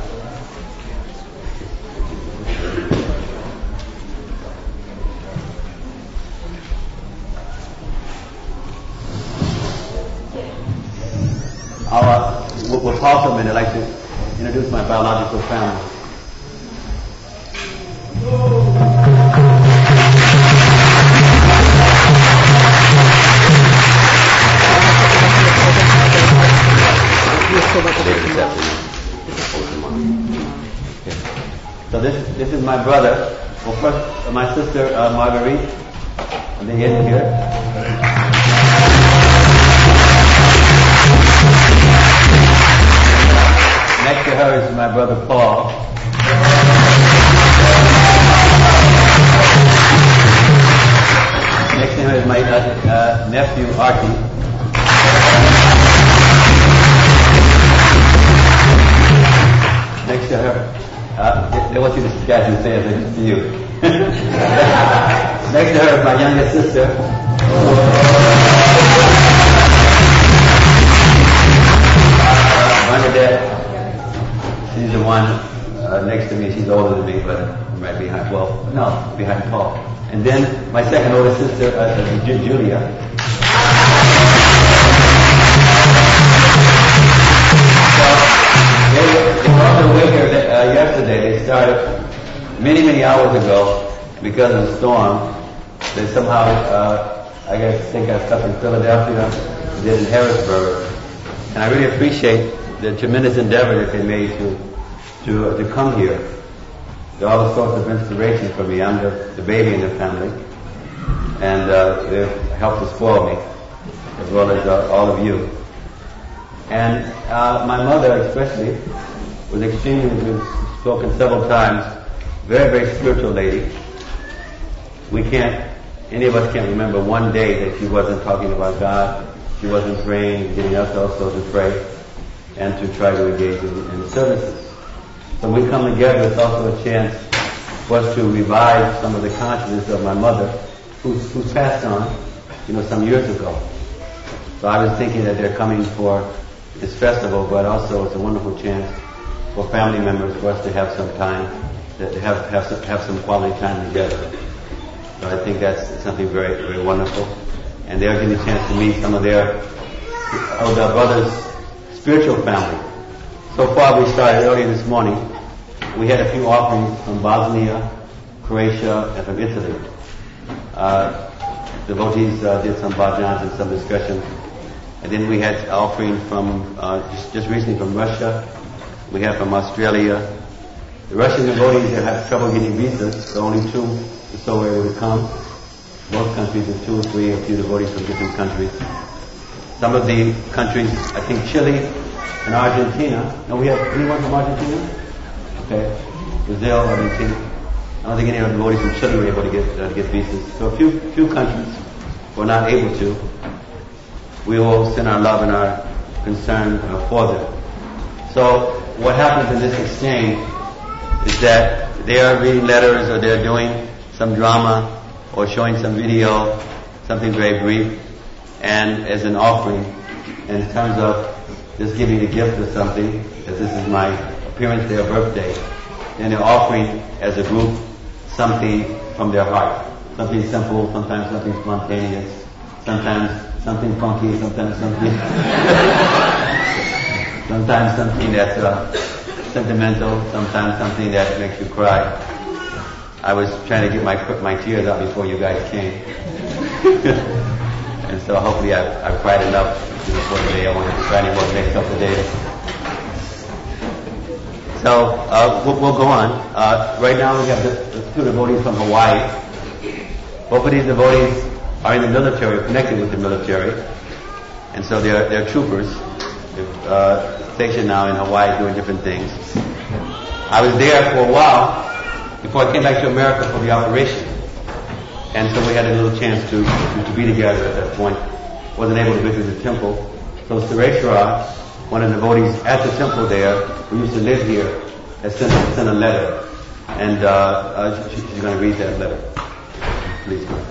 I'll, uh, we'll, we'll pause for a minute. I'd like to introduce my biological family. So this this is my brother. Well, first uh, my sister uh, Marguerite on the end here. Next to her is my brother Paul. Next to her is my uh, uh, nephew Archie. Next to her, uh, they want you to guys and say it to you. Next to her is my younger sister. Uh, Bernadette, she's the one uh, next to me. She's older than me, but I'm right behind, well, no, behind Paul. And then my second older sister, uh, Julia. They were on their way here uh, yesterday. They started many, many hours ago because of the storm. They somehow, uh, I guess, think I stuck in Philadelphia, did in Harrisburg. And I really appreciate the tremendous endeavor that they made to to, uh, to come here. They're all a source of inspiration for me. I'm the, the baby in the family. And uh, they've helped to spoil me, as well as uh, all of you. And uh, my mother especially was extremely, we've spoken several times, very, very spiritual lady. We can't, any of us can't remember one day that she wasn't talking about God, she wasn't praying and getting us also to pray and to try to engage in, in services. So when we come together, it's also a chance for us to revive some of the consciousness of my mother, who's, who's passed on, you know, some years ago. So I was thinking that they're coming for this festival, but also it's a wonderful chance for family members for us to have some time, to have have some, have some quality time together. So I think that's something very, very wonderful. And they're getting a chance to meet some of their of their brothers' spiritual family. So far, we started earlier this morning. We had a few offerings from Bosnia, Croatia, and from Italy. Uh, devotees uh, did some bhajans and some discussion. And then we had offering from, uh, just, just recently from Russia. We had from Australia. The Russian devotees have had trouble getting visas, so only two or so were able to come. Most countries have two or three, a few devotees from different countries. some of the countries, I think Chile and Argentina. No, we have anyone from Argentina? Okay. Brazil, Argentina. I don't think any of the devotees from Chile were able to get uh, to get visas. So a few few countries were not able to. We will send our love and our concern uh, for them. So what happens in this exchange is that they are reading letters or they're doing some drama or showing some video, something very brief, and as an offering, in terms of just giving a gift or something, because this is my appearance day or birthday, then they're offering as a group something from their heart. Something simple, sometimes something spontaneous, sometimes something funky, sometimes something sometimes something that's uh, sentimental, sometimes something that makes you cry. I was trying to get my my tears out before you guys came. And so hopefully I've, I've cried enough before today. I won't have to cry anymore the next couple of days. So uh, we'll, we'll go on. Uh, right now we have the, the two devotees from Hawaii. Both of these devotees are in the military, connected with the military. And so they're, they're troopers. They're uh, stationed now in Hawaii doing different things. I was there for a while before I came back to America for the operation. And so we had a little chance to, to, to be together at that point. Wasn't able to visit the temple. So Sureshwara, one of the devotees at the temple there, who used to live here, has sent, sent a letter. And uh, uh, she, she's going to read that letter. Please go.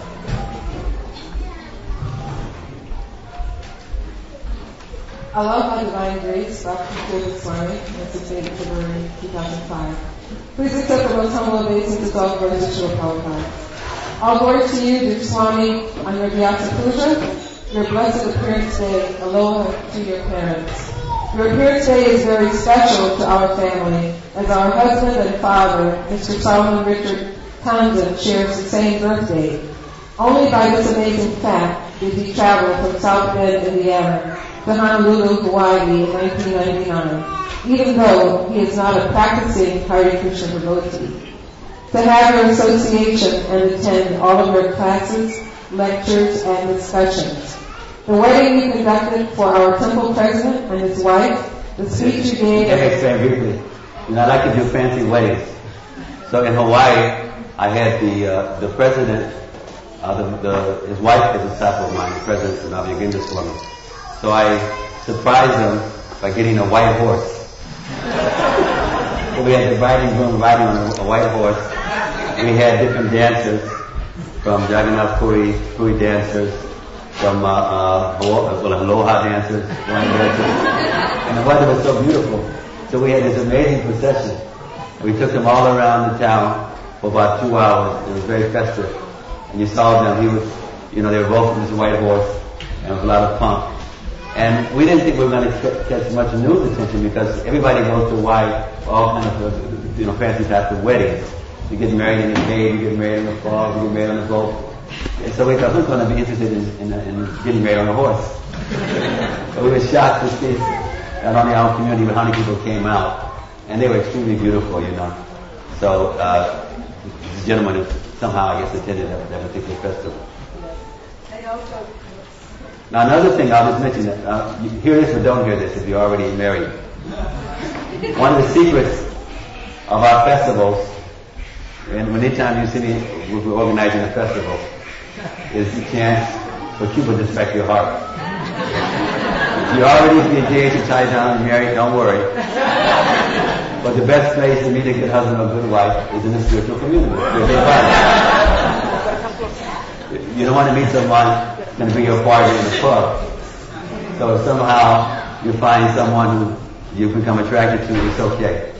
Aloha Divine Grace, Doctor David Swami, Mississippi, February two thousand five. Please accept the most humble obeisance of God, Brother Srila Prabhupada. All glory to you, dear Swami, on your Vyasa Puja, your blessed appearance day. Aloha to your parents. Your appearance day is very special to our family, as our husband and father, Mister Solomon Richard Townsend, shares the same birthday. Only by this amazing fact did he travel from South Bend, Indiana, to Honolulu, Hawaii in nineteen ninety-nine, even though he is not a practicing Hare Krishna devotee. To have your association and attend all of your classes, lectures, and discussions. The wedding you conducted for our temple president and his wife, the speech you gave... Let me explain briefly. You know, I like to do fancy weddings. So in Hawaii, I had the uh, the president, uh, the, the, his wife is a disciple of mine, the president of Yogendra Swami. So I surprised them by getting a white horse. So we had the bride and groom riding on a, a white horse. And we had different dancers from Jagannath Puri, Puri dancers, from uh, uh, well, Aloha dancers, dancers. And the weather was so beautiful. So we had this amazing procession. And we took them all around the town for about two hours. It was very festive. And you saw them, he was, you know, they were both on this white horse, and there was a lot of pomp. And we didn't think we were going to catch much news attention because everybody goes to Hawaii for all kinds of, you know, fancy types of weddings. You get married in the cave, you get married in the fall, you get married on the boat. And so we thought, who's going to be interested in, in, in getting married on a horse? So we were shocked to see not only our community, but how many people came out. And they were extremely beautiful, you know. So uh, this gentleman somehow, I guess, attended that, that particular festival. Now another thing I'll just mention, that, uh, you hear this or don't hear this if you're already married. One of the secrets of our festivals, and anytime you see me, we're organizing a festival, is the chance for Cupid to strike your heart. If you're already engaged to tie down and married, don't worry. But the best place to meet a good husband or good wife is in the spiritual community. You don't want to meet someone who's going to bring you a party in the club. So if somehow you find someone who you become attracted to, it's okay.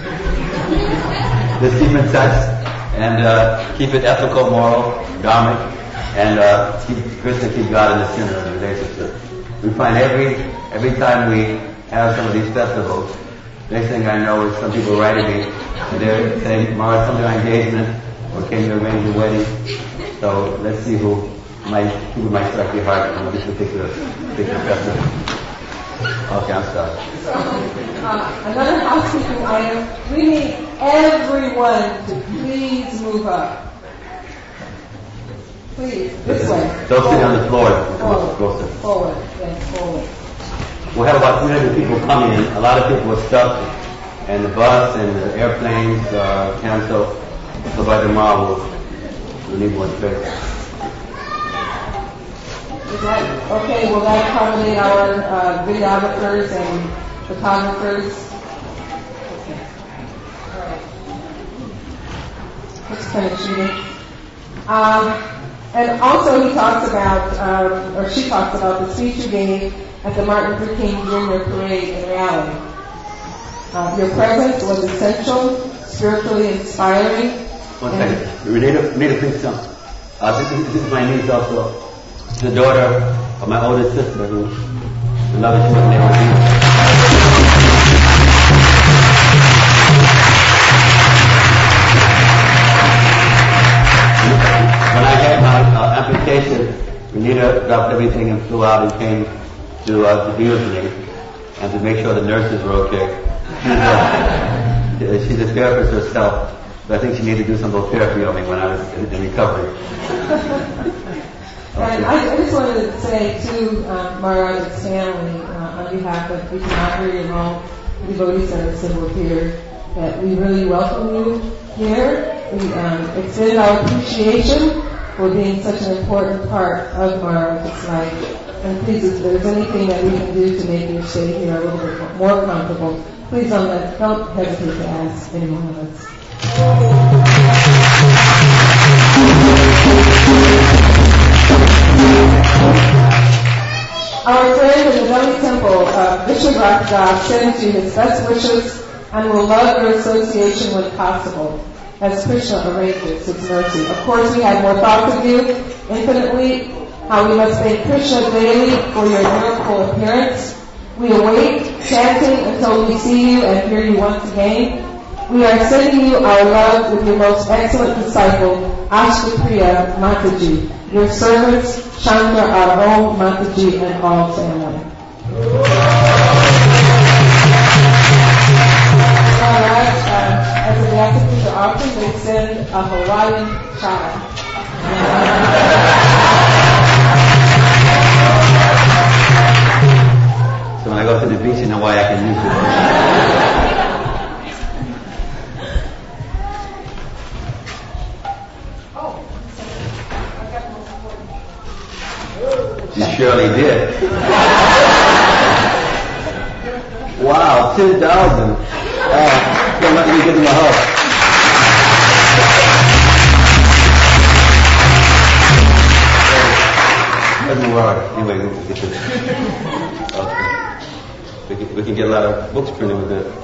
Just keep in touch and uh, keep it ethical, moral, dharmic, and uh, keep Krishna, keep God in the center of the relationship. We find every every time we have some of these festivals, next thing I know is some people writing me and they're saying, Mara, come to our engagement, or can you arrange a wedding? So let's see who might who might strike your heart on this particular particular festival. Okay, I'm sorry. Uh, another housekeeping item. We need everyone to please move up. Please, this way. Don't sit on the floor. Forward. Go, sir. Forward. Yes, forward. We'll have about three hundred people coming in. A lot of people were stuck, and the bus and the airplanes uh, canceled. So by tomorrow, we'll, we'll need more space. Is that okay? Will that accommodate our uh, videographers and photographers? Okay. All right. Let's finish shooting. Um, and also he talks about, um, or she talks about the speech you gave at the Martin Luther King Junior Parade in Raleigh. Uh, your presence was essential, spiritually inspiring. One second. Renita, Renita, please come. Uh, this, is, this is my niece also. The daughter of my oldest sister who loves you and never leaves. When I had my uh, amputation, Renita dropped everything and flew out and came to, uh, to be with me and to make sure the nurses were okay. She's a, she's a therapist herself, but I think she needed to do some therapy on me when I was in, in recovery. And I, I just wanted to say to um, Maharaj's family, uh, on behalf of Vijayanagari and all the devotees that are assembled here, that we really welcome you here. We um, extend our appreciation for being such an important part of Maharaj's life. And please, if there's anything that we can do to make your stay here a little bit more comfortable, please don't, let, don't hesitate to ask any one of us. Our friend in the Delhi temple, uh, Bishop Rakhdar, sends you his best wishes and will love your association when possible, as Krishna arranges his mercy. Of course, we have more thoughts of you infinitely, how we must thank Krishna daily for your miracle appearance. We await, chanting until we see you and hear you once again. We are sending you our love with your most excellent disciple, Ashtapriya Mataji, your servants, Chandra, our own Mataji, and all family. All right, uh, as a gratitude to offering, they send a Hawaiian chai. So when I go to the beach in Hawaii, I can use it. You surely did. Wow, ten thousand. Uh, so let me give him a hug. Doesn't work. Anyway, we can get this. Okay. We can, we can get a lot of books printed with it.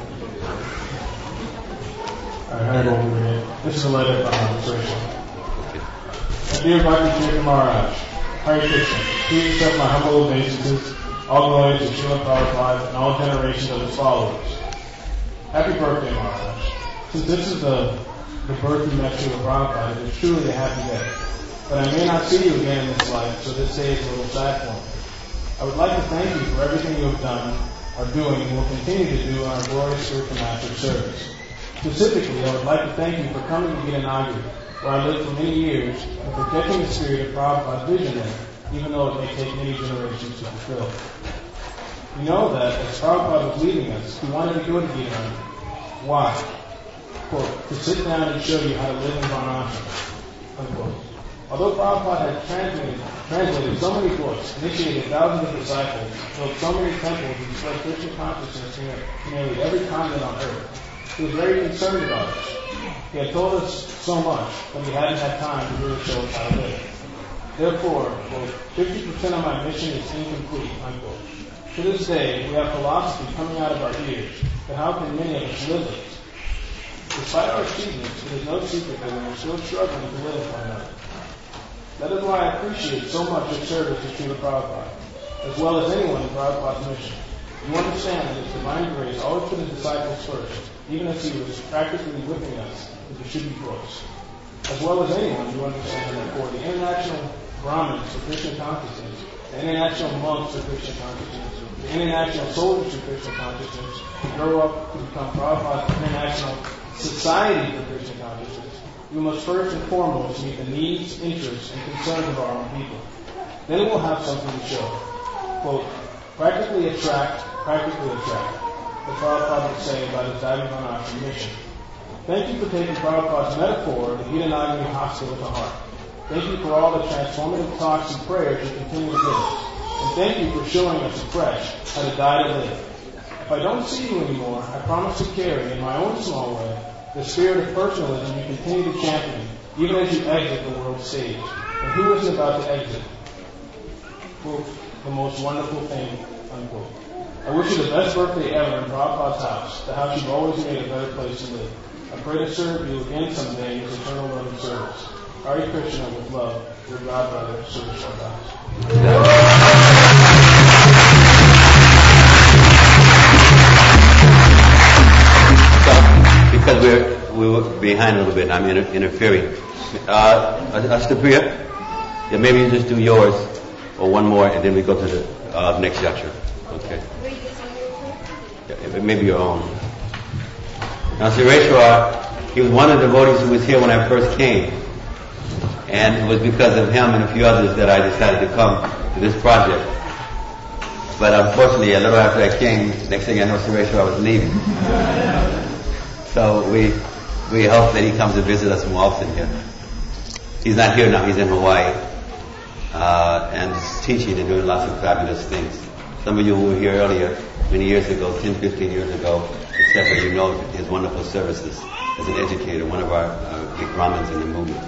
Alright, over here. This is a letter from Krishna. Dear Bhakti Tirtha Maharaj, Hare Krishna, please accept my humble obeisances, all glory to Srila Prabhupada and all generations of his followers. Happy birthday, Maharaj. Since this is the, the birth we met Srila Prabhupada, it is truly a happy day. But I may not see you again in this life, so this day is a little sad for me. I would like to thank you for everything you have done, are doing, and will continue to do in our glorious spiritual master service. Specifically, I would like to thank you for coming to Gitanagari, where I lived for many years, and for catching the spirit of Prabhupada's vision there, even though it may take many generations to fulfill. You know that, as Prabhupada was leaving us, he wanted to go to Gitanagari. Why? Quote, to sit down and show you how to live in Varnashram. Unquote. Although Prabhupada had translated, translated so many books, initiated thousands of disciples, built so many temples, and spread Christian consciousness to nearly every continent on earth, he was very concerned about us. He had told us so much, but he hadn't had time to really show us how to live. Therefore, quote, fifty percent of my mission is incomplete, unquote. To this day, we have philosophy coming out of our ears, but how can many of us live it? Despite our achievements, it is no secret that we are still struggling to live with one another. That is why I appreciate so much your service to Srila Prabhupada, as well as anyone in Prabhupada's mission. You understand that his divine grace always put his disciples first, even as he was practically whipping us with the Shuddhi Cross. As well as anyone, you understand that for the international Brahmins for Krishna consciousness, the international monks for Krishna consciousness, the international soldiers for Krishna consciousness, to grow up to become Prabhupada's international society for Krishna consciousness, we must first and foremost meet the needs, interests, and concerns of our own people. Then we'll have something to show. Quote, practically attract, practically attract, the Prabhupada would say about his diving on our mission. Thank you for taking Prabhupada's metaphor of the Hiranagni hospital to heart. Thank you for all the transformative talks and prayers you continue to give us. And thank you for showing us afresh how to die to live. If I don't see you anymore, I promise to carry, in my own small way, the spirit of personalism you continue to champion, even as you exit the world stage. And who isn't about to exit? Quote, the most wonderful thing, unquote. I wish you the best birthday ever in Prabhupada's house, the house you've always made a better place to live. I pray to serve you again someday in his eternal love and service. Hare Krishna with love, your godbrother, Surya Shardas. Because we're we were behind a little bit, I'm inter- interfering. Uh, Ashtapriya, yeah, maybe you just do yours or one more, and then we go to the uh, next lecture. Okay. Yeah, maybe your own. Now, Sureshwar, he was one of the devotees who was here when I first came, and it was because of him and a few others that I decided to come to this project. But unfortunately, a little after I came, next thing I know, Sureshwar was leaving. So we we hope that he comes to visit us more often here. He's not here now, he's in Hawaii, uh, and he's teaching and doing lots of fabulous things. Some of you who were here earlier, many years ago, ten, fifteen years ago, et cetera, you know his wonderful services as an educator, one of our uh, big Brahmins in the movement.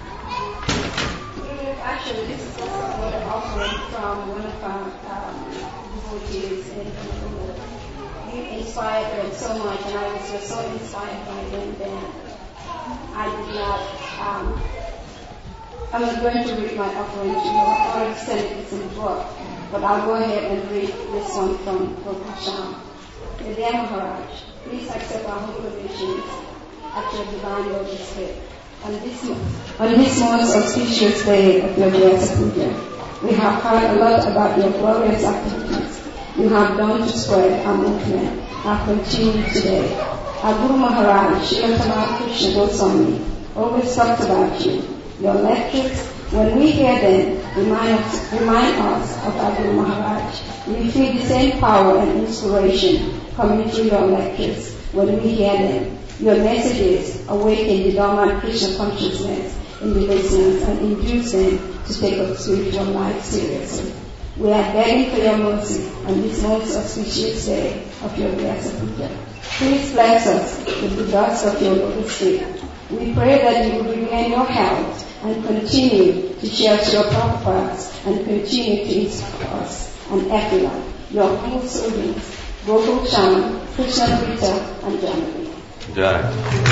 Actually, this is also an offering from one of our um, devotees in the movement. He inspired them so much, and I was just so inspired by them that I did not, um, I'm not going to read my offering to you. I already said it in the book, but I'll go ahead and read this one from Gopasham. Dear Maharaj, please accept our humble wishes at your divine lotus feet. On this, on this most auspicious day of your Vyasa Puja, we have heard a lot about your glorious activities you have done to spread our movement and continue today. Our Guru Maharaj, Srila Krishna Goswami, always talked about you. Your lectures, when we hear them, remind us, remind us of our Guru Maharaj. We feel the same power and inspiration coming through your lectures when we hear them. Your messages awaken the dormant Krishna consciousness in the listeners and induce them to take up spiritual life seriously. We are begging for your mercy on this most auspicious day of your Vyasa Puja. Please bless us with the dust of your lotus feet. We pray that you will regain your health and continue to share your Prabhupads and continue to inspire us and everyone. Your humble servants, Gokul Chand, Krishna Rita, and Janaki. Jai.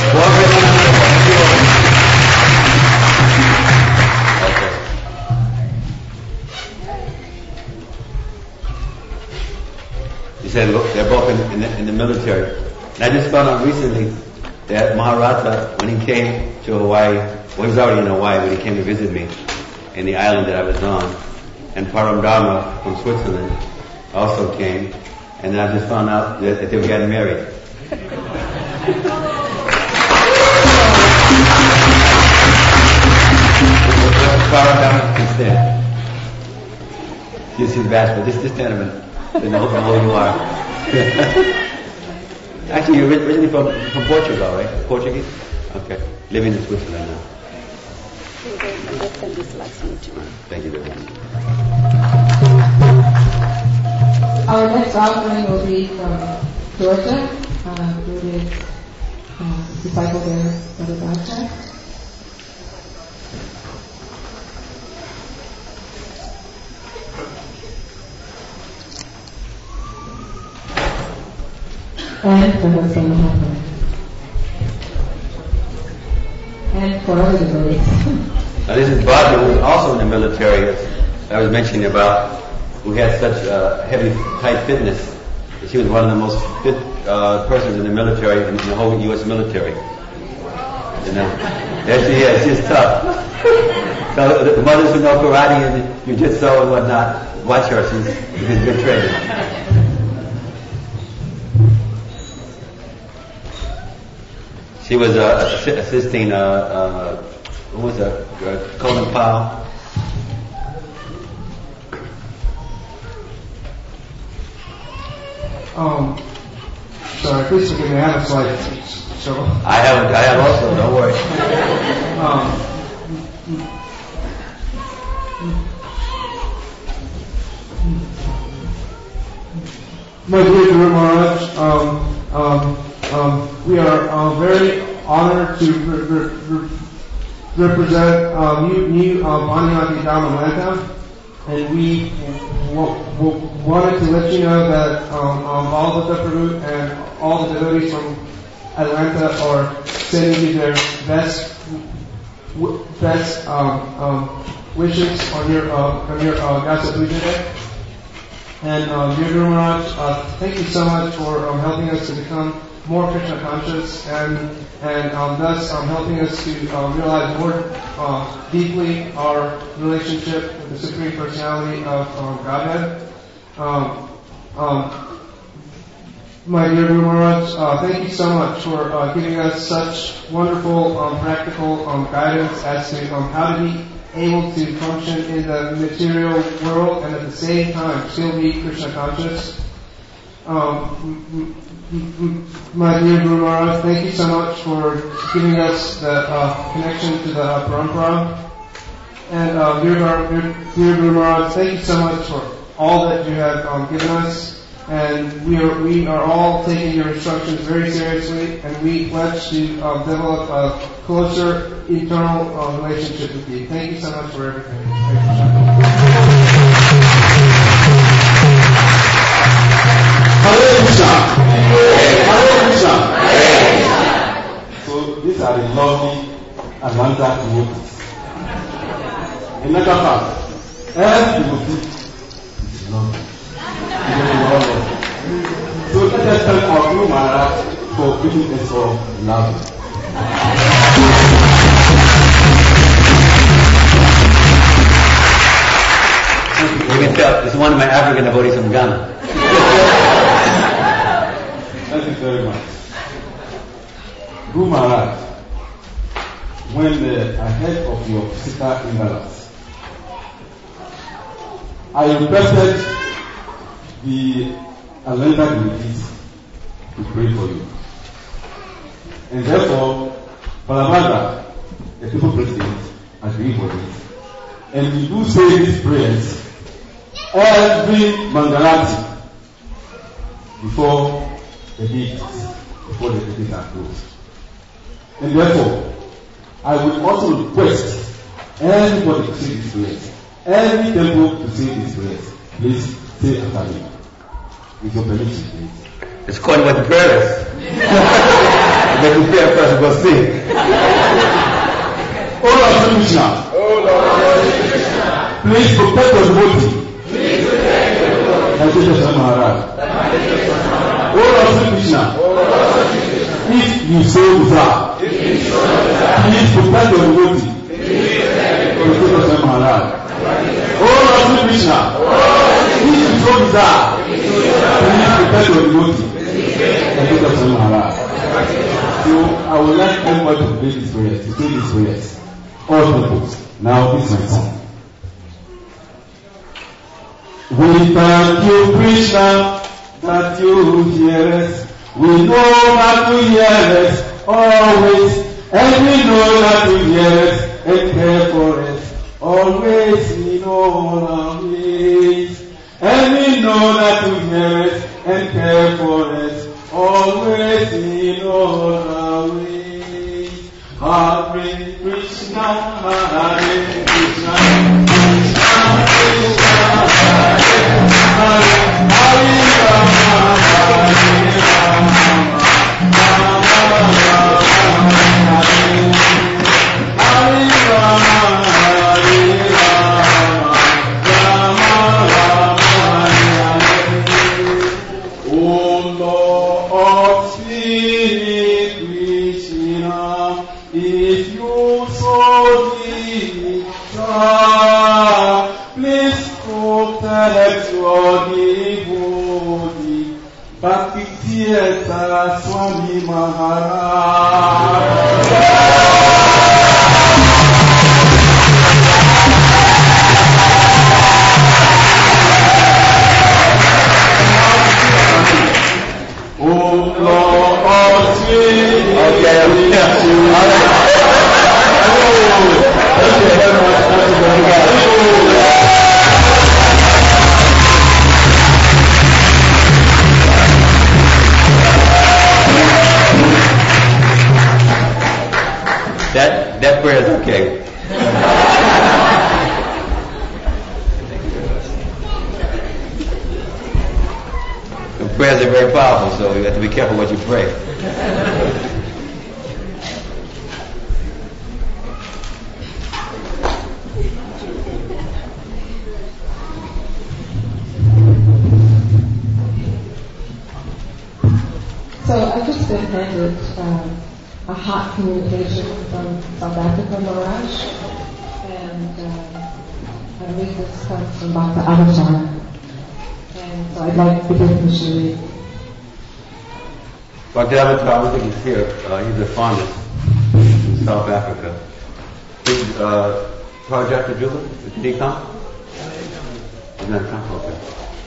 Okay. He said, look, they're both in, in, the, in the military. And I just found out recently that Maharata, when he came to Hawaii, well, he was already in Hawaii when he came to visit me in the island that I was on, and Param Dharma from Switzerland also came, and then I just found out that, that they were getting married. Param Dharma can stand. You see the bachelor, just, just stand a minute. Then know who you are. Actually, you're originally from, from Portugal, right? Portuguese? Okay. Living in Switzerland now. Thank you very much. Our next offering will be from Georgia, uh, who is uh, disciple there, Brother Bacha. And for her son Muhammad. And for other devotees. Now this is Barbara, who was also in the military, as I was mentioning about, who had such uh, heavy, tight fitness. She was one of the most fit uh, persons in the military, in the whole U S military. You know, there she is. She's tough. So the mothers who know karate and jiu-jitsu and whatnot, watch her. She's, she's a good trainer. She was uh, assi- assisting, uh, uh, who was that? Uh, Colin Powell. Um, sorry, please forgive me. I have a slide. So I have, I have also. Don't worry. um, my dear Guru Maharaj, um, um, um, we are uh, very honored to re- re- re- represent uh, new, new um, Aniati Dham Atlanta, and we w- w- wanted to let you know that um, um, all the Taproot and all the devotees from Atlanta are sending you their best w- best um, um, wishes on your uh, on your uh, Gasa Puja Day. And uh, dear Guru Maharaj, uh, thank you so much for um, helping us to become more Krishna conscious and and um, thus um, helping us to um, realize more uh, deeply our relationship with the Supreme Personality of um, Godhead. Um, um, my dear Guru Maharaj, uh, thank you so much for uh, giving us such wonderful um, practical um, guidance as to um, how to be able to function in the material world and at the same time still be Krishna conscious. Um, my dear Guru Maharaj, thank you so much for giving us the uh, connection to the uh, Parampara. And uh, dear, dear, dear Guru Maharaj, thank you so much for all that you have um, given us. And we are we are all taking your instructions very seriously, and we pledge to um, develop a closer internal uh, relationship with you. Thank you so much for everything. Hare Krishna. Hare Krishna. So these are the lovely Atlanta devotees. In another part, every devotee is lovely. So let us thank our Guru Maharaj for giving us all love. You can tell, this is one of my African devotees from Ghana. Thank you very much. Guru Maharaj, when uh, ahead of your physical imbalance, I requested the Atlanta devotees to pray for you. And therefore, Palamada, the people president, agreed for this. And we do say these prayers every Mangalati before the dates, before the dates are closed. And therefore, I would also request everybody to say these prayers. Every temple to say these prayers. Please say after me. With your permission, please. It's called what the prayer is. But the prayer first will sing. Oh Lord Krishna. Oh Lord Krishna. Please protect your devotee. Please protect your devotee. Krishna Maharaj. Oh Lord Krishna. Oh Lord Krishna. If you so desire, please protect your devotee. Please protect your devotee. Krishna Maharaj. Oh Lord Krishna. If you so desire, please protect your devotee. Krishna Maharaj. So I would like everybody to pray these prayers, to say these prayers. All people. Now this is my song. We thank you, Krishna, that you hear us. We know that you hear us always, and we know that you hear us and care for us always in all our ways. And we know that you hear us and care for us always in all our ways. Hare Krishna, Hare Krishna, Krishna Krishna, Hare Hare, Hare Rama, Hare Rama, Rama Rama, Hare Hare Rama, Hare Rama, Rama Rama, Hare. Oh Lord, Spirit Krishna, if you so desire. That that prayer is okay. The prayers are very powerful, so you have to be careful what you pray. So I've just been handed um, a hot communication from South Africa, Mirage, and um, I believe this comes from Doctor Avatar. And so I'd like to give permission to read. Doctor Avatar, I don't think he's here. Uh, he's a pharmacist in South Africa. Is uh, Project Ajula? Did he come? He's not come? Okay.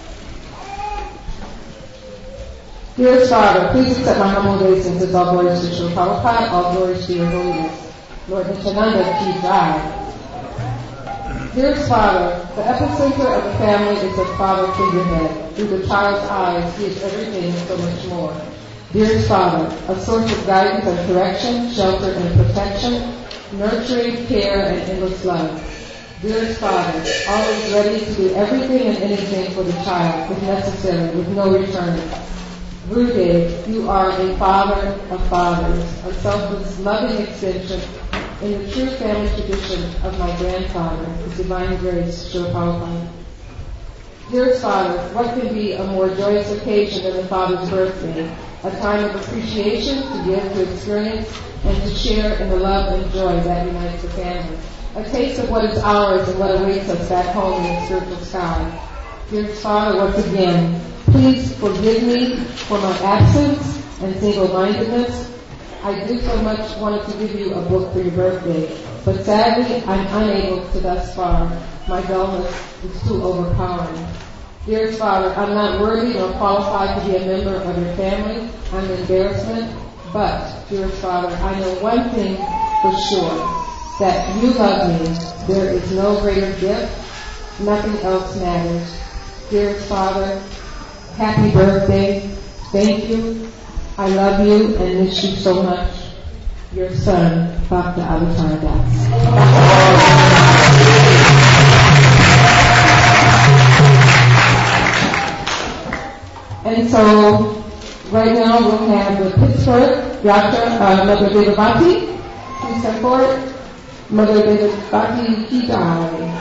Dearest Father, please accept my humble obeisances, all glories to Srila Prabhupada, all glories to your holiness. Lord Nityananda, Ki Jai. Dearest Father, the epicenter of the family is the father figurehead. Through the child's eyes, he is everything and so much more. Dearest Father, a source of guidance and correction, shelter and protection, nurturing, care, and endless love. Dearest Father, always ready to do everything and anything for the child, if necessary, with no return. Gurudev, you are a father of fathers, a selfless, loving extension in the true family tradition of my grandfather, His Divine Grace, Srila Prabhupada. Dearest Father, what can be a more joyous occasion than the Father's birthday, a time of appreciation to give, to experience, and to share in the love and joy that unites the family. A taste of what is ours and what awaits us back home in the spiritual sky. Dearest Father, once again, please forgive me for my absence and single-mindedness. I do so much wanted to give you a book for your birthday, but sadly I'm unable to thus far. My dullness is too overpowering. Dearest Father, I'm not worthy nor qualified to be a member of your family. I'm an embarrassment, but, dearest Father, I know one thing for sure, that you love me. There is no greater gift. Nothing else matters. Dearest Father, happy birthday. Thank you. I love you and miss you so much. Your son, Doctor Avatar Das. And so, right now we'll have the Pittsburgh Doctor uh, Mother Devabati. Please step forward. Mother Devabati Ki Jai.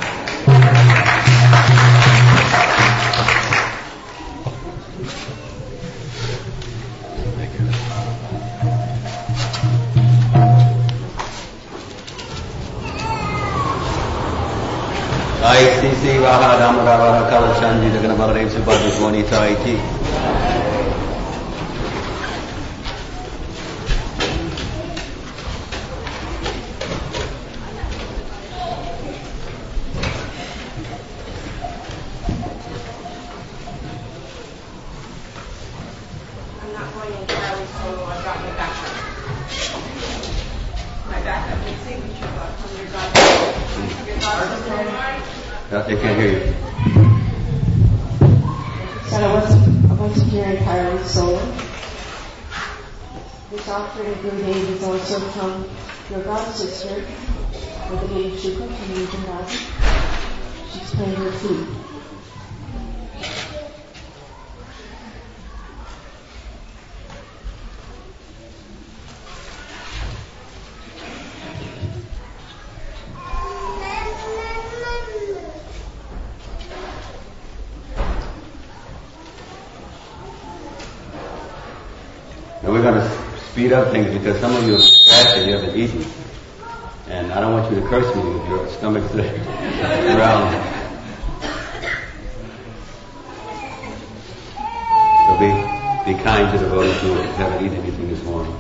I C C Raha Ramadavara Kalachanji Daganabara Subhadra Swani Taiti. I'm not going entirely solo. I've got my backup. My backup is signature book from your daughter. Your daughter's Yeah, they can't hear you. Said I wasn't, I wasn't here entirely solo. This offering of your name is also from your god sister, with the name Shuka from Region Razi. She's playing her flute. And we're going to speed up things because some of you are fasted, you haven't eaten. And I don't want you to curse me with your stomachs around. So be, be kind to the devotees who haven't eaten anything this morning.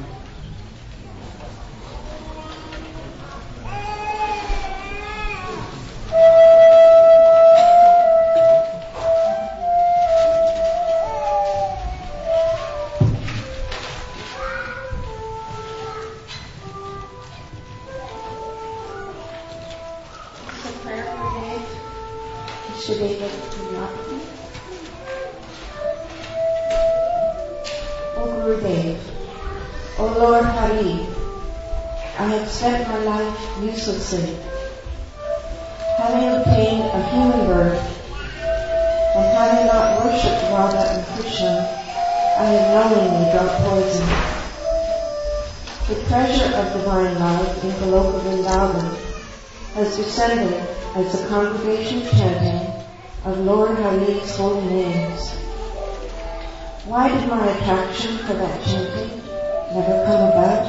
Uselessly. Having obtained a human birth, and having not worshipped Radha and Krishna, I have knowingly drunk poison. The treasure of divine love in Goloka Vrindavan has descended as the congregation chanting of Lord Hari's holy names. Why did my attraction for that chanting never come about?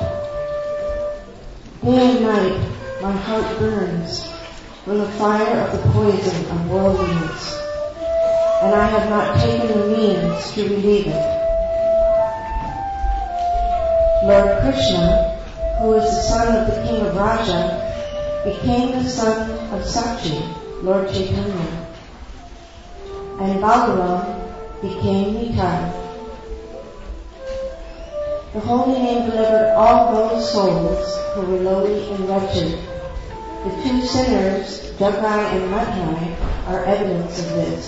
Day and night, my heart burns from the fire of the poison of worldliness, and I have not taken the means to relieve it. Lord Krishna, who is the son of the king of Raja, became the son of Sakshi, Lord Chaitanya, and Balaram became Nitai. The holy name delivered all those souls who were lowly and wretched. The two sinners, Jagai and Madhai, are evidence of this.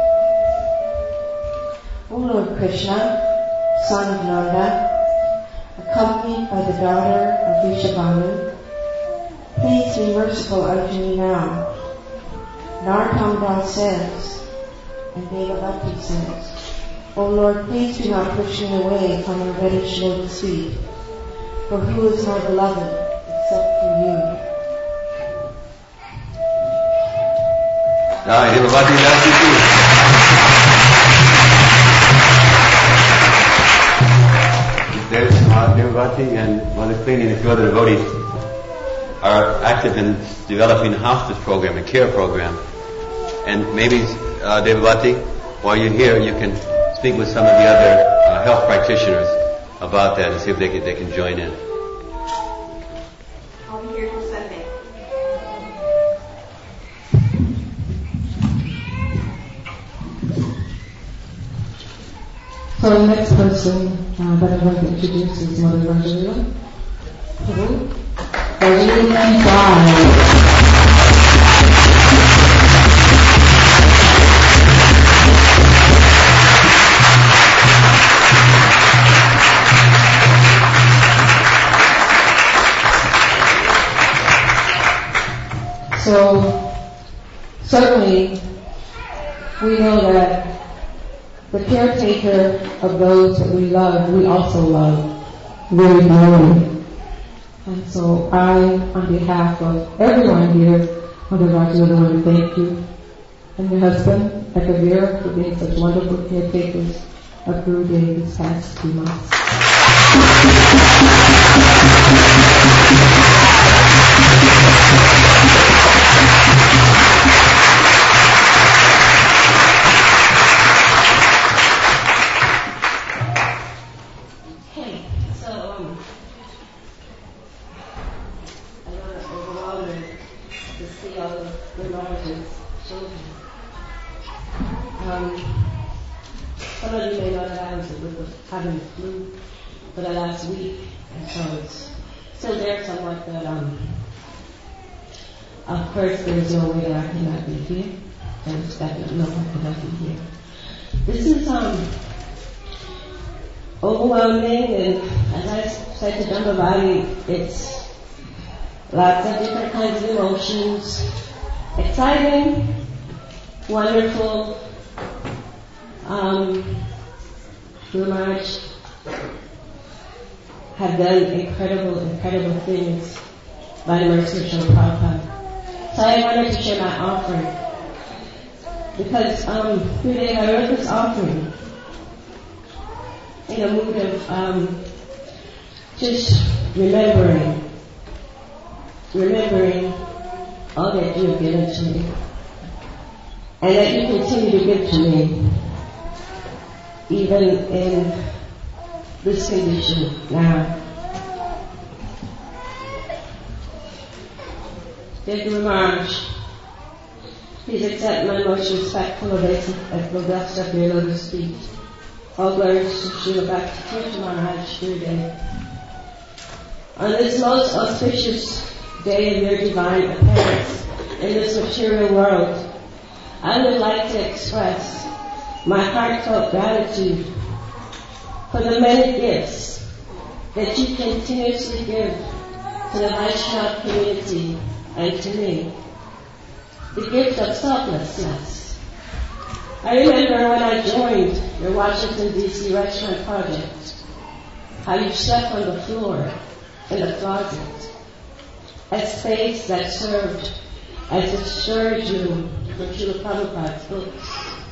O Lord Krishna, son of Nanda, accompanied by the daughter of Vrishabhanu, please be merciful unto me now. Narottam Das says, and Devavati says, O Lord, please do not push me away from your reddish lotus feet, for who is my beloved except for you? Jai Devavati Dasi ki. There's uh, Devavati and Mother Queen and a few other devotees are active in developing a hospice program, a care program. And maybe, uh, Devavati, while you're here, you can speak with some of the other uh, health practitioners about that and see if they can, they can join in. I'll be here till Sunday. So the next person uh, that I'm going to introduce is Mother Rangelila. Hello. Rangelila So, certainly, we know that the caretaker of those that we love, we also love very dearly. And so I, on behalf of everyone here, Mother Rangelila, want to thank you and your husband, Ekavir, for being such wonderful caretakers of Guru Day this past few months. Having the flu for the last week, and so it's still there somewhat, but um, of course there's no way that I cannot be here. There's definitely no way I cannot be here. This is um overwhelming, and as I said to Dambavati, it's lots of different kinds of emotions. Exciting, wonderful, um, Guru Maharaj have done incredible, incredible things by the mercy of Srila Prabhupada. So I wanted to share my offering. Because um, today I wrote this offering in a mood of um, just remembering, remembering all that you have given to me, and that you continue to give to me, even in this condition now. Dear Guru Maharaj, please accept my most respectful obeisance at your lotus feet. All glories to Srila Bhakti Maharaj Gurudev. On this most auspicious day of your divine appearance in this material world, I would like to express my heartfelt gratitude for the many gifts that you continuously give to the Vaishnava community and to me. The gift of selflessness. I remember when I joined your Washington, D C restaurant project, how you slept on the floor in the closet, a space that served as a storage room for Srila Prabhupada's books.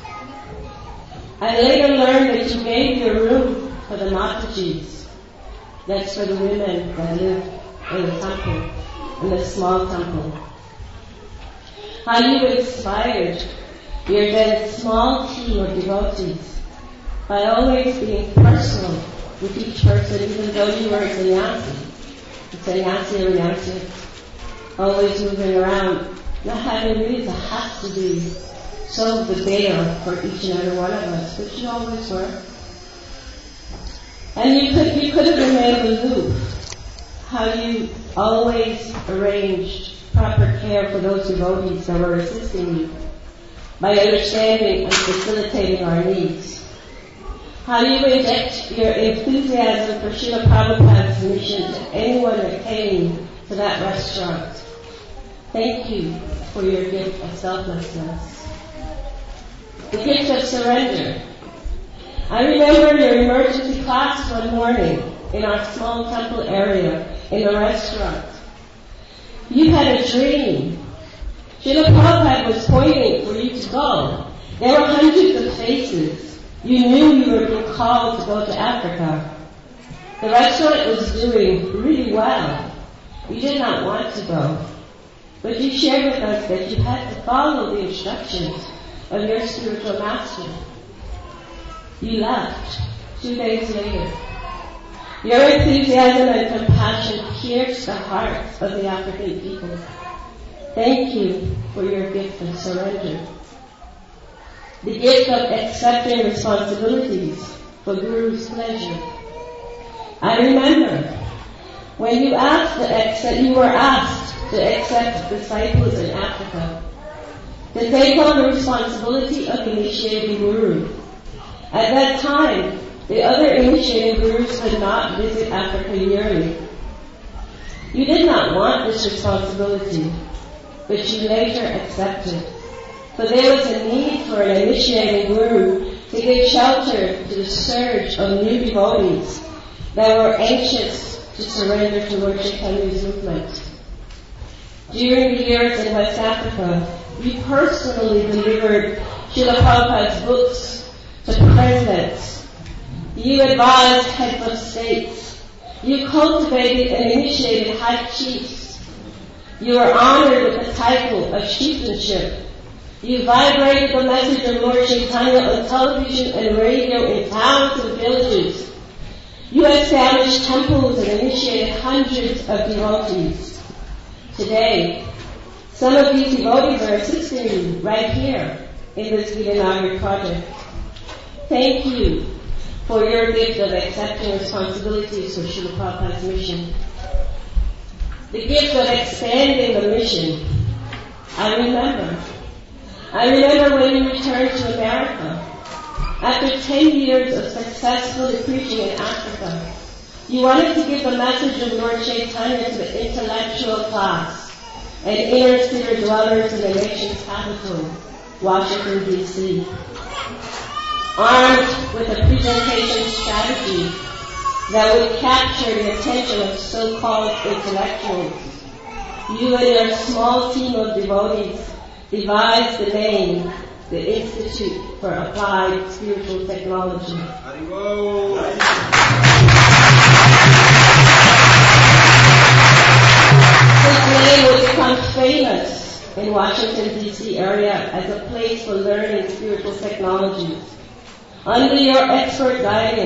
I later learned that you gave your room for the Matajis. That's for the women that live in the temple, in the small temple. How you inspired your then small team of devotees by always being personal with each person, even though you were a sannyasi. A sannyasi or sannyasi, always moving around, not having reason has to be so the there for each and every one of us, but you always were. And you could you could have remained aloof. How you always arranged proper care for those devotees that were assisting you by understanding and facilitating our needs. How you inject your enthusiasm for Srila Prabhupada's mission to anyone that came to that restaurant. Thank you for your gift of selflessness. The gift of surrender. I remember your emergency class one morning in our small temple area in a restaurant. You had a dream. Srila Prabhupada was pointing for you to go. There were hundreds of faces. You knew you were being called to go to Africa. The restaurant was doing really well. You did not want to go. But you shared with us that you had to follow the instructions of your spiritual master. You left two days later. Your enthusiasm and compassion pierced the hearts of the African people. Thank you for your gift of surrender. The gift of accepting responsibilities for Guru's pleasure. I remember when you asked to accept, you were asked to accept disciples in Africa, to take on the responsibility of initiating Guru. At that time, the other initiating Gurus could not visit Africa yearly. You did not want this responsibility, but you later accepted. For there was a need for an initiating Guru to give shelter to the surge of new devotees that were anxious to surrender to Lord Chaitanya's movement. During the years in West Africa, you personally delivered Srila Prabhupada's books to presidents. You advised heads of states. You cultivated and initiated high chiefs. You were honored with the title of chieftainship. You vibrated the message of Lord Chaitanya on television and radio in towns and villages. You established temples and initiated hundreds of devotees. Today, some of these devotees are assisting you right here in this Gitanagari project. Thank you for your gift of accepting responsibilities for Srila Prabhupada's mission. The gift of expanding the mission. I remember. I remember when you returned to America. After ten years of successfully preaching in Africa, you wanted to give the message of Lord Chaitanya to the intellectual class and inner city dwellers in the nation's capital, Washington, D C Armed with a presentation strategy that would capture the attention of so-called intellectuals, you and your small team of devotees devised the name, the Institute for Applied Spiritual Technology. This name would become famous in Washington, D C area as a place for learning spiritual technologies. Under your expert guidance,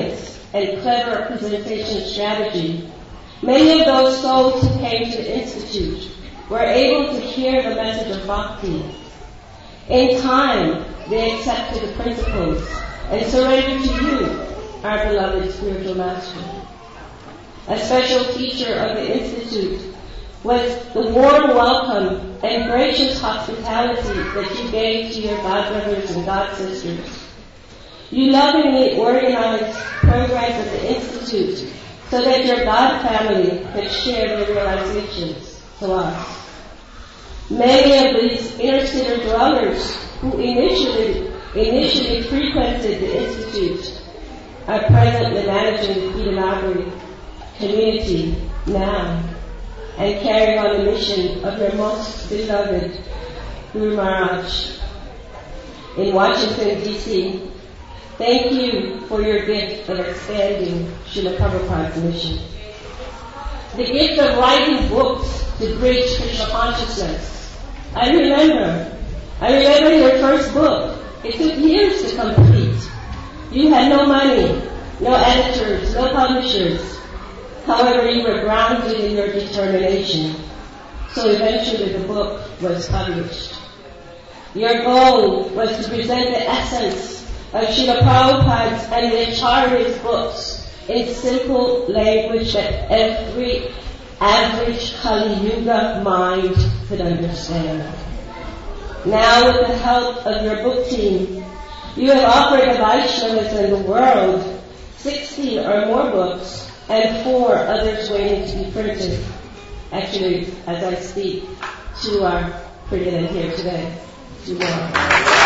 and clever presentation strategy, many of those souls who came to the Institute were able to hear the message of Bhakti. In time, they accepted the principles and surrendered to you, our beloved spiritual master. A special feature of the Institute was the warm welcome and gracious hospitality that you gave to your God brothers and God sisters. You lovingly organized programs at the Institute so that your God family could share their realizations to us. Many of these inner city dwellers who initially, initially frequented the Institute are presently managing the Gitanagari community now and carrying on the mission of your most beloved Guru Maharaj in Washington, D C Thank you for your gift of expanding Srila Prabhupada's mission. The gift of writing books to bridge Krishna consciousness. I remember, I remember your first book. It took years to complete. You had no money, no editors, no publishers. However, you were grounded in your determination. So eventually the book was published. Your goal was to present the essence of Srila Prabhupada's and the Acharya's books in simple language that every average Kali Yuga mind could understand. Now, with the help of your book team, you have offered the Vaishnavas in the world sixty or more books and four others waiting to be printed. Actually, as I speak, two are printed in here today. Two more.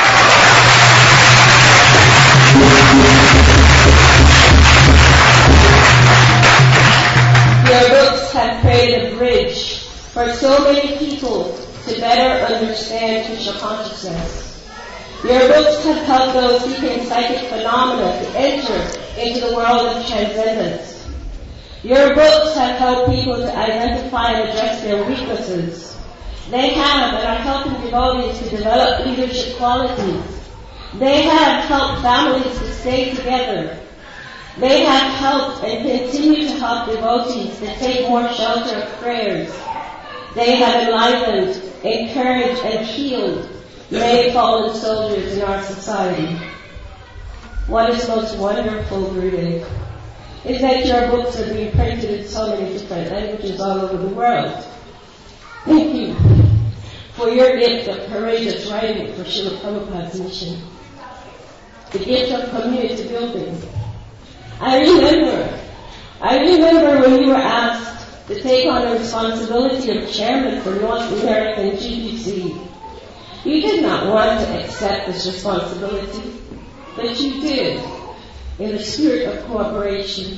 Your books have created a bridge for so many people to better understand Krishna consciousness. Your books have helped those seeking psychic phenomena to enter into the world of transcendence. Your books have helped people to identify and address their weaknesses. They have and are helping devotees to develop leadership qualities. They have helped families to stay together. They have helped and continue to help devotees to take more shelter of prayers. They have enlivened, encouraged, and healed many fallen soldiers in our society. What is most wonderful, Gurudev, is that your books are being printed in so many different languages all over the world. Thank you for your gift of courageous writing for Srila Prabhupada's mission. The gift of community building. I remember, I remember when you were asked to take on the responsibility of chairman for North American G B C. You did not want to accept this responsibility, but you did, in the spirit of cooperation.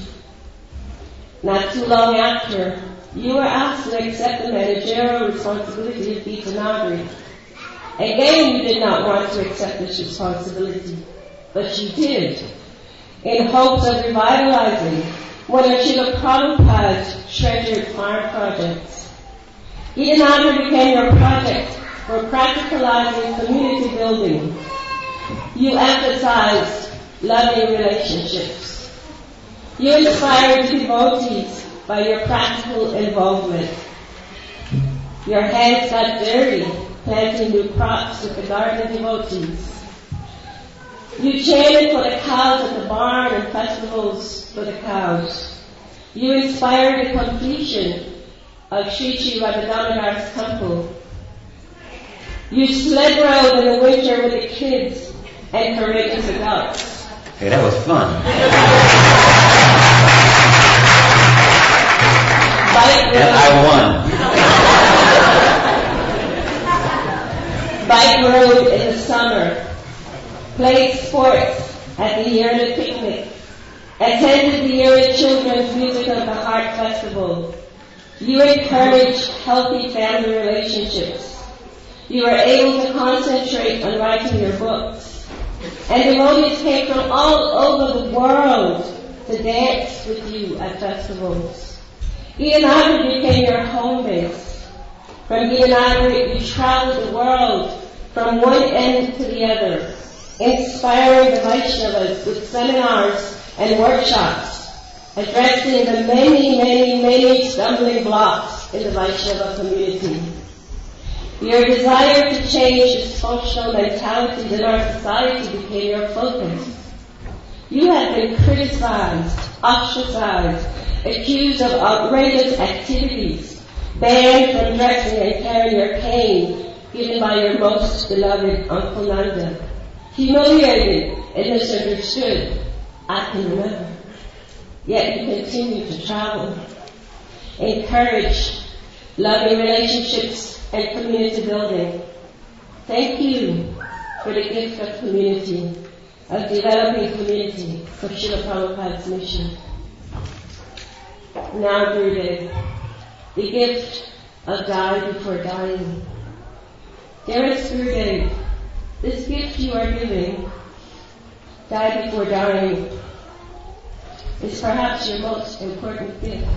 Not too long after, you were asked to accept the managerial responsibility of Gitanagari. Again, you did not want to accept this responsibility, but you did, in hopes of revitalizing one of Srila Prabhupada's treasured fire projects. Gitanagari became your project for practicalizing community building. You emphasized loving relationships. You inspired devotees by your practical involvement. Your hands got dirty planting new crops with the garden devotees. You chanted for the cows at the barn and festivals for the cows. You inspired the completion of Sri Sri Radhadamodar's temple. You sled rode in the winter with the kids and courageous adults. Hey, that was fun. And I won. Bike rode in the summer. Played sports at the yearly picnic. Attended the yearly Children's Music of the Heart Festival. You encouraged healthy family relationships. You were able to concentrate on writing your books. And devotees came from all over the world to dance with you at festivals. Gitanagari became your home base. From Gitanagari, you traveled the world from one end to the other, inspiring the Vaishnavas with seminars and workshops. addressing the many, many, many stumbling blocks in the Vaishnava community. Your desire to change dysfunctional mentalities in our society became your focus. You have been criticized, ostracized, accused of outrageous activities, banned from dressing and carrying your cane given by your most beloved Uncle Nanda, humiliated and misunderstood. I can remember. Yet you continue to travel, encourage loving relationships and community building. Thank you for the gift of community, of developing community for Srila Prabhupada's mission. Now, Gurudev, the gift of dying before dying. Dearest Gurudev, this gift you are giving, die before dying, is perhaps your most important gift.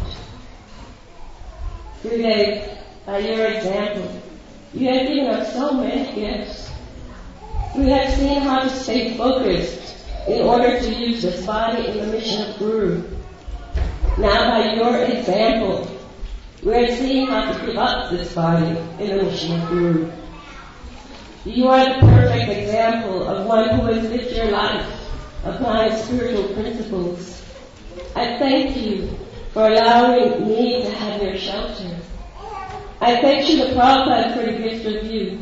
Gurudev, by your example, you have given us so many gifts. We have seen how to stay focused in order to use this body in the mission of Guru. Now, by your example, we are seeing how to give up this body in the mission of Guru. You are the perfect example of one who has lived your life applying spiritual principles. I thank you for allowing me to have your shelter. I thank you, the Prabhupada, for the gift of you.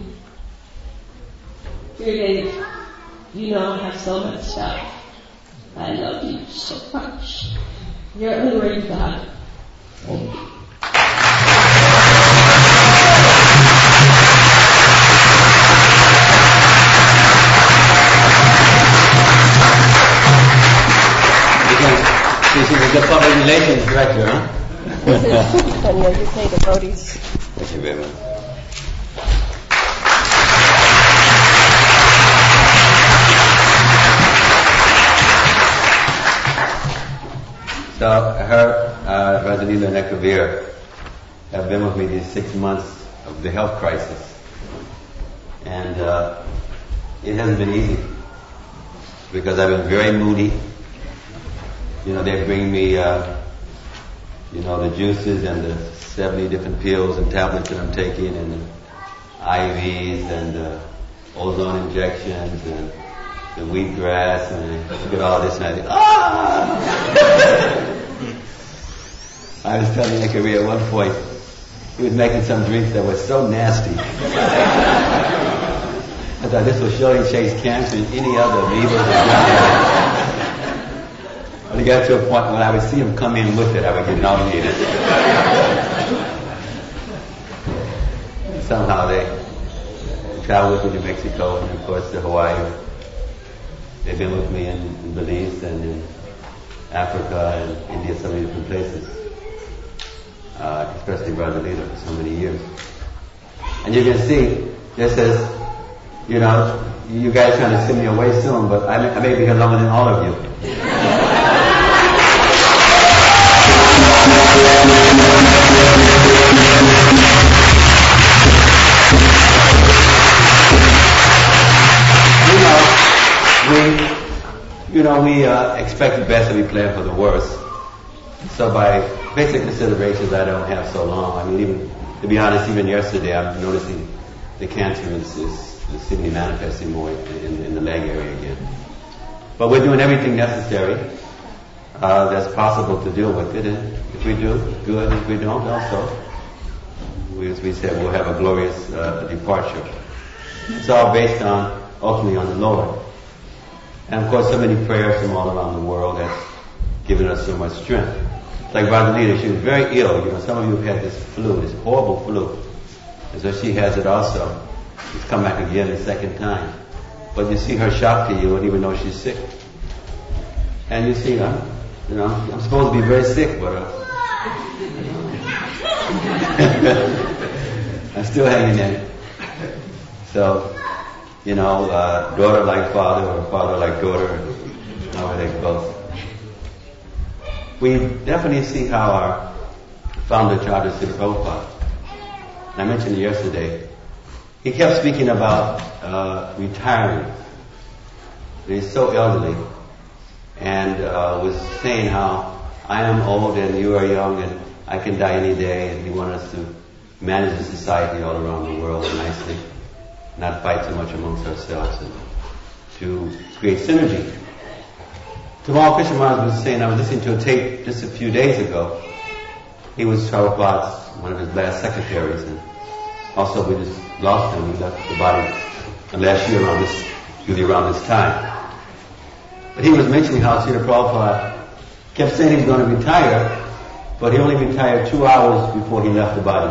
Gurudev, you know I have so much stuff. I love you so much. You're unworthy God. Thank you. This is the public relations director, huh? This is from your U K devotees. Thank you very much. So her, uh, Rajalila and Ekavir have been with me these six months of the health crisis. And uh, it hasn't been easy because I've been very moody. You know, they bring me, uh, you know, the juices and the seventy different pills and tablets that I'm taking and the I Vs and the ozone injections and the wheatgrass and I look at all this and I think, ah! I was telling Ekari at one point, he was making some drinks that were so nasty. I thought this will surely chase cancer and any other amoebas. But it got to a point when I would see him come in with it, I would get nauseated. Somehow they traveled with me to Mexico and of course to Hawaii. They've been with me in, in Belize and in Africa and India, so many different places. Uh, especially Brazil for so many years. And you can see, this is, you know, you guys trying to send me away soon, but I may, I may be here longer than all of you. We, you know, we uh, expect the best and we plan for the worst. So by basic considerations, I don't have so long. I mean, even to be honest, even yesterday, I'm noticing the cancer is, is, is seemingly manifesting more in, in the leg area again. But we're doing everything necessary uh, that's possible to deal with it. And if we do, good. If we don't, also, we, as we said, we'll have a glorious uh, departure. It's all based on, ultimately, on the Lord. And of course, so many prayers from all around the world that's given us so much strength. Like Radhalita, she was very ill. You know, some of you have had this flu, this horrible flu. And so she has it also. She's come back again the second time. But you see her shocked to you and even though she's sick. And you see, I'm, you know, I'm supposed to be very sick, but uh, I'm still hanging in. So, you know, uh, daughter like father or father like daughter, however they both. We definitely see how our founder, Charter Sri Prabhupada, and I mentioned it yesterday, he kept speaking about uh, retiring. He's so elderly, and uh, was saying how I am old and you are young and I can die any day, and he wanted us to manage the society all around the world nicely, not fight too much amongst ourselves, and to create synergy. Tamal Krishna Maharaj was saying, I was listening to a tape just a few days ago. He was Prabhupada's, one of his last secretaries, and also we just lost him. He left the body last year around this, usually around this time. But he was mentioning how Srila Prabhupada kept saying he was going to retire, but he only retired two hours before he left the body.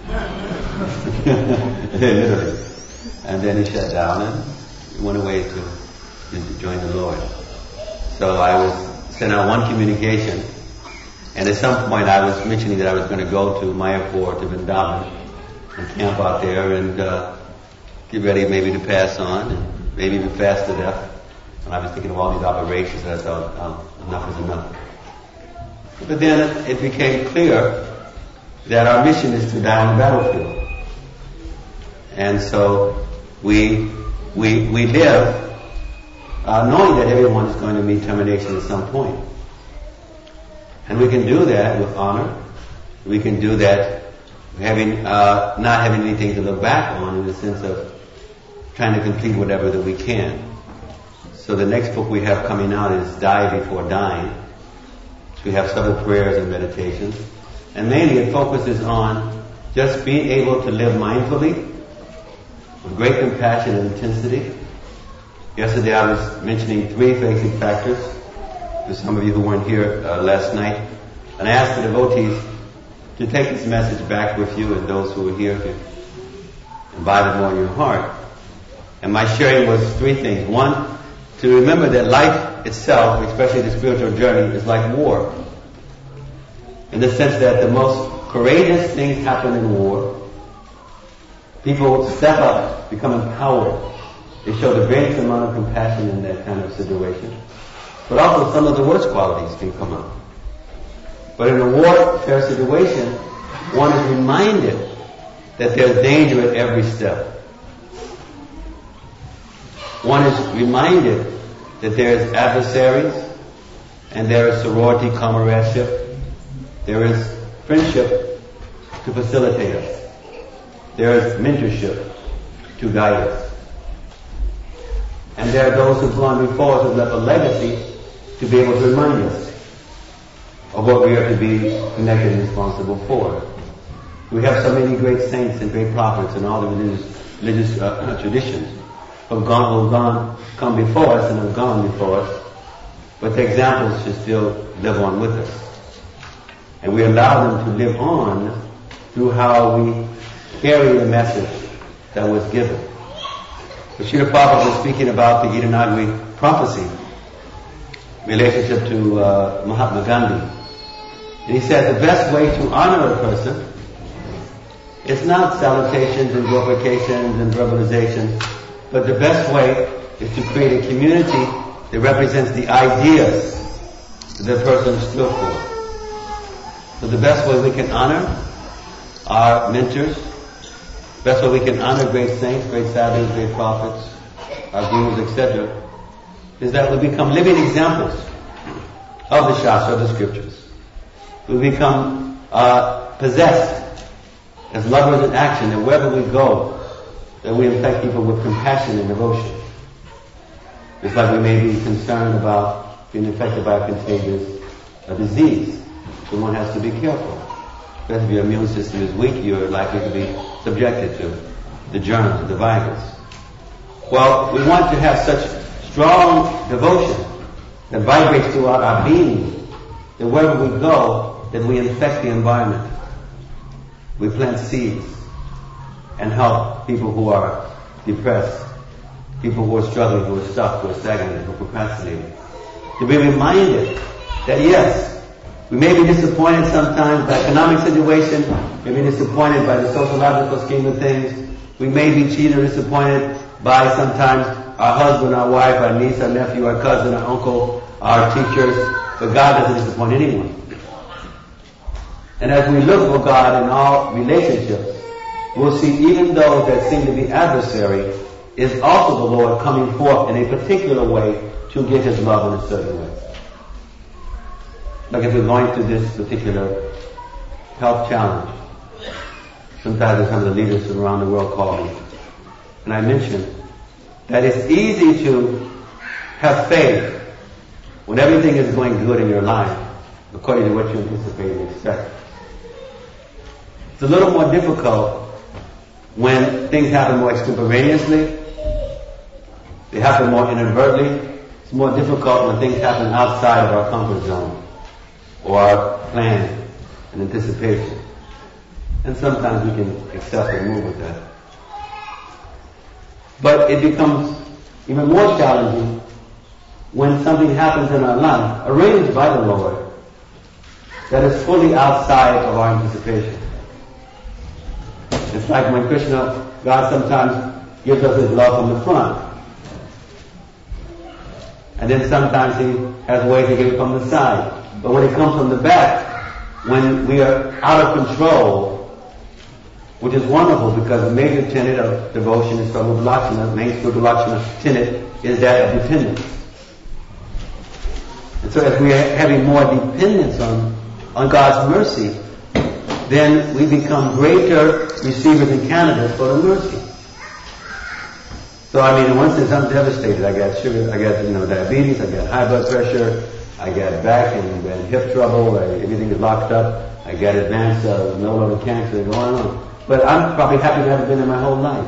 Literally. And then he shut down and went away to, to join the Lord. So I was sent out one communication, and at some point I was mentioning that I was going to go to Mayapur, to Vrindavan, and camp out there and uh, get ready maybe to pass on, and maybe even fast to death. And I was thinking of all these operations, and I thought, oh, enough is enough. But then it became clear that our mission is to die on the battlefield. And so we we we live uh, knowing that everyone is going to meet termination at some point. And we can do that with honor. We can do that having uh, not having anything to look back on, in the sense of trying to complete whatever that we can. So the next book we have coming out is Die Before Dying. So we have several prayers and meditations. And mainly it focuses on just being able to live mindfully, with great compassion and intensity. Yesterday I was mentioning three basic factors to some of you who weren't here uh, last night. And I asked the devotees to take this message back with you, and those who were here to imbibe it more in your heart. And my sharing was three things. One, to remember that life itself, especially the spiritual journey, is like war. In the sense that the most courageous things happen in war. People step up, become empowered. They show the greatest amount of compassion in that kind of situation. But also some of the worst qualities can come out. But in a warfare situation, one is reminded that there's danger at every step. One is reminded that there is adversaries, and there is sorority, comradeship. There is friendship to facilitate us. There is mentorship to guide us. And there are those who've gone before us who've left a legacy to be able to remind us of what we are to be connected and responsible for. We have so many great saints and great prophets and all the religious, religious uh, traditions who have gone, who have gone, come before us and have gone before us, but the examples should still live on with us. And we allow them to live on through how we carry the message that was given. So Srila Prabhupada was speaking about the Iranagari prophecy, relationship to uh, Mahatma Gandhi. And he said the best way to honor a person is not salutations and glorifications and verbalizations, but the best way is to create a community that represents the ideas that the person stood for. So the best way we can honor our mentors, the best way we can honor great saints, great sadhus, great prophets, our gurus, et cetera, is that we become living examples of the Shastra, of the scriptures. We become uh, possessed as lovers in action, that wherever we go, that we infect people with compassion and devotion. Just like we may be concerned about being infected by a contagious a disease. So one has to be careful. Because if your immune system is weak, you're likely to be subjected to the germs, the virus. Well, we want to have such strong devotion that vibrates throughout our being, that wherever we go, that we infect the environment. We plant seeds and help people who are depressed, people who are struggling, who are stuck, who are stagnated, who are procrastinating. To be reminded that yes, we may be disappointed sometimes by economic situation, we may be disappointed by the sociological scheme of things, we may be cheated or disappointed by sometimes our husband, our wife, our niece, our nephew, our cousin, our uncle, our teachers, but God doesn't disappoint anyone. And as we look for God in all relationships, we'll see even those that seem to be adversary is also the Lord coming forth in a particular way to get His love in a certain way. Like if we're going through this particular health challenge, sometimes some of the leaders from around the world call me. And I mentioned that it's easy to have faith when everything is going good in your life, according to what you anticipate and expect. It's a little more difficult when things happen more extemporaneously. They happen more inadvertently. It's more difficult when things happen outside of our comfort zone or our plan and anticipation. And sometimes we can accept and move with that. But it becomes even more challenging when something happens in our life, arranged by the Lord, that is fully outside of our anticipation. It's like when Krishna, God sometimes gives us His love from the front. And then sometimes He has ways to give it from the side. But when it comes from the back, when we are out of control, which is wonderful because the major tenet of devotion is Prabhu Lakshana, the main spiritual Lakshana tenet is that of dependence. And so if we are having more dependence on, on God's mercy, then we become greater receivers and candidates for the mercy. So I mean, in one sense, I'm devastated. I got sugar, I got you know diabetes, I got high blood pressure, I got back and, and hip trouble, I, everything is locked up, I got advanced uh, medullary cancer going on. But I'm probably happy to have been in my whole life.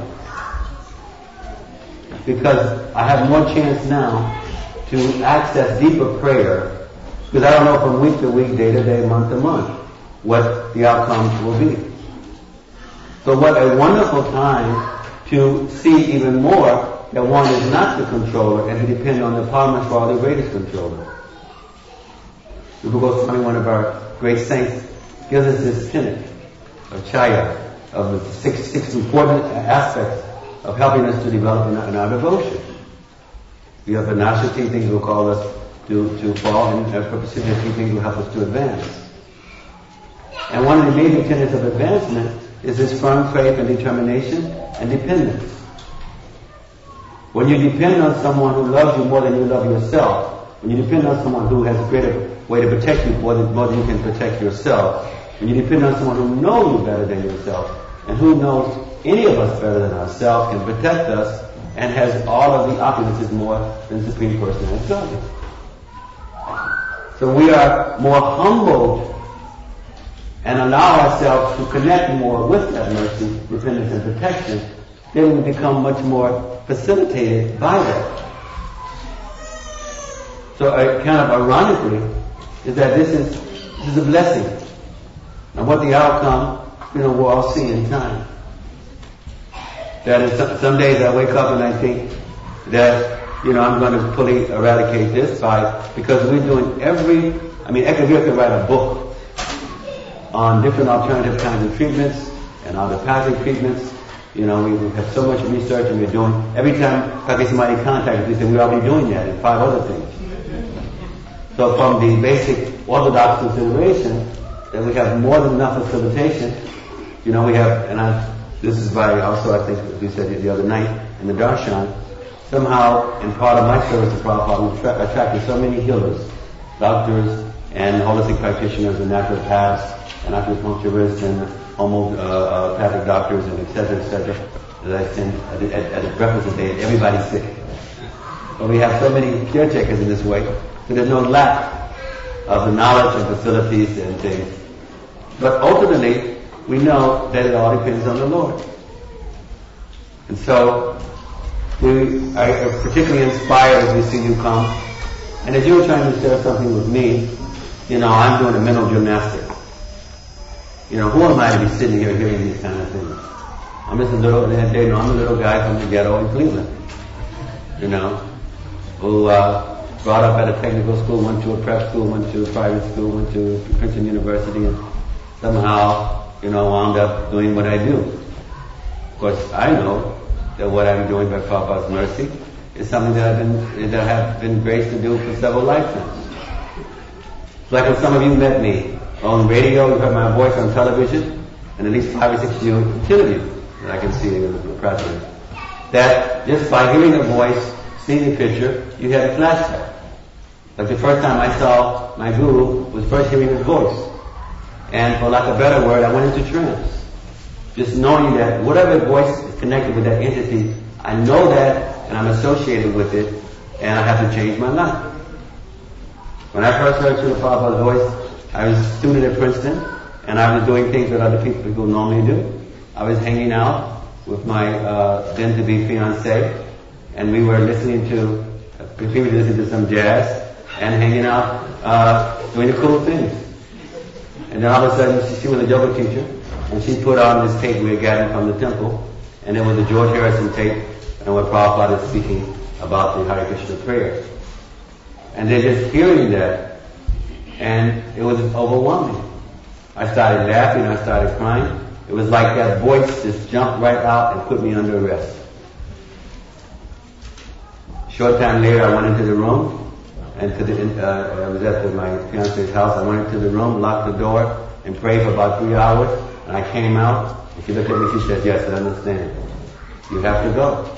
Because I have more chance now to access deeper prayer, because I don't know from week to week, day to day, month to month, what the outcomes will be. So what a wonderful time to see even more that one is not the controller and to depend on the Paramatma, the greatest controller. Rupa Goswami, one of our great saints, gives us this tenet of Chaya, of the six, six important aspects of helping us to develop in our, in our devotion. We have Vinashati, things will call us to, to fall, and Prabhupada things will help us to advance. And one of the major tenets of advancement is this firm faith and determination and dependence. When you depend on someone who loves you more than you love yourself, when you depend on someone who has a greater way to protect you more than, more than you can protect yourself, when you depend on someone who knows you better than yourself, and who knows any of us better than ourselves, can protect us, and has all of the opulences more than the Supreme Personality of Godhead. So we are more humbled and allow ourselves to connect more with that mercy, repentance, and protection, then we become much more facilitated by that. So uh, kind of ironically, is that this is this is a blessing. And what the outcome, you know, we'll all see in time. That is, some, some days I wake up and I think that, you know, I'm going to fully eradicate this by, because we're doing every, I mean, Ekavir could write a book on different alternative kinds of treatments and allopathic treatments. You know, we have so much research and we're doing, every time somebody contacts us, we say we're already doing that and five other things. So from the basic orthodox consideration, that we have more than enough facilitation. You know, we have, and I, this is by also, I think, we said the other night in the darshan, somehow, in part of my service to Prabhupada, we've tra- attracted so many healers, doctors, and holistic practitioners, and naturopaths, and acupuncturists, and homeopathic doctors, and et cetera, et cetera, that I send at, at, at a breakfast a day, everybody's sick. But we have so many caretakers in this way, so there's no lack of the knowledge and facilities and things. But ultimately, we know that it all depends on the Lord. And so, we are particularly inspired as we see you come. And as you were trying to share something with me, you know, I'm doing a mental gymnastics. You know, who am I to be sitting here hearing these kind of things? I'm just a little, they know I'm a little guy from the ghetto in Cleveland. You know, who uh, brought up at a technical school, went to a prep school, went to a private school, went to Princeton University, and somehow, you know, wound up doing what I do. Of course, I know that what I'm doing by Prabhupada's mercy is something that I've been, that I have been graced to do for several lifetimes. It's like when some of you met me on radio, you heard my voice on television, and at least five or six of you interviewed that I can see in the president. That just by hearing the voice, seeing the picture, you had a flashback. Like the first time I saw my guru was first hearing his voice. And for lack of a better word, I went into trance. Just knowing that whatever voice is connected with that entity, I know that and I'm associated with it, and I have to change my life. When I first heard Srila Prabhupada's voice, I was a student at Princeton, and I was doing things that other people, people normally do. I was hanging out with my uh, then-to-be fiancée, and we were listening to, continuing to listen to some jazz, and hanging out, uh, doing the cool things. And then all of a sudden, she, she was a yoga teacher, and she put on this tape we had gotten from the temple, and it was a George Harrison tape, and where Prabhupada is speaking about the Hare Krishna prayer. And then just hearing that, and it was overwhelming. I started laughing, I started crying. It was like that voice just jumped right out and put me under arrest. Short time later, I went into the room, and to the, uh, I was at the, my fiancée's house. I went into the room, locked the door, and prayed for about three hours. And I came out, and she looked at me, she said, "Yes, I understand. You have to go."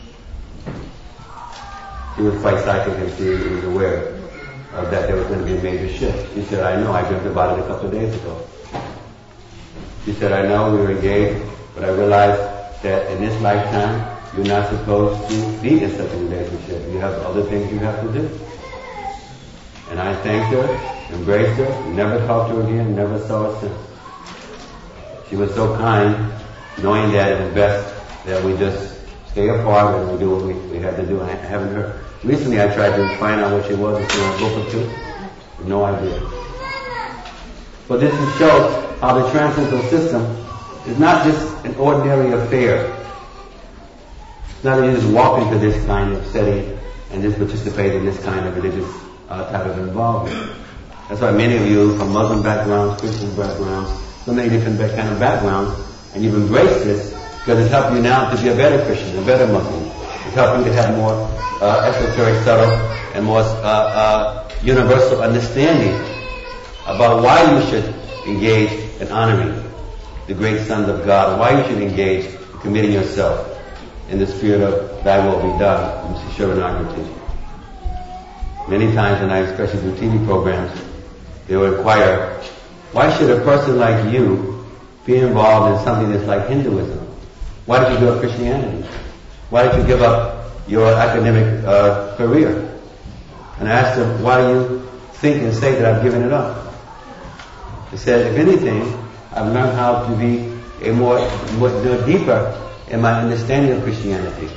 She was quite psychic, and she was aware of that there was going to be a major shift. She said, "I know, I dreamt about it a couple of days ago." She said, "I know we were engaged, but I realized that in this lifetime, you're not supposed to be in such a relationship. You have other things you have to do." And I thanked her, embraced her, never talked to her again, never saw her since. She was so kind, knowing that it was best that we just stay apart and we do what we, we had to do. And I haven't heard. Recently I tried to find out what she was, and she was a book or two. No idea. But this shows how the transcendental system is not just an ordinary affair. It's not that you just walk into this kind of setting and just participate in this kind of religious uh, type of involvement. That's why many of you from Muslim backgrounds, Christian backgrounds, so many different kind of backgrounds, and you've embraced this because it's helped you now to be a better Christian, a better Muslim. It's helped you to have more uh, esoteric, subtle, and more uh, uh, universal understanding about why you should engage in honoring the great sons of God, why you should engage in committing yourself in the spirit of thy will be done, Mister Shravanagati. Many times when I especially do T V programs, they will inquire, why should a person like you be involved in something that's like Hinduism? Why did you give up Christianity? Why did you give up your academic uh, career? And I asked them, why do you think and say that I've given it up? They said, if anything, I've learned how to be a more, more deeper in my understanding of Christianity.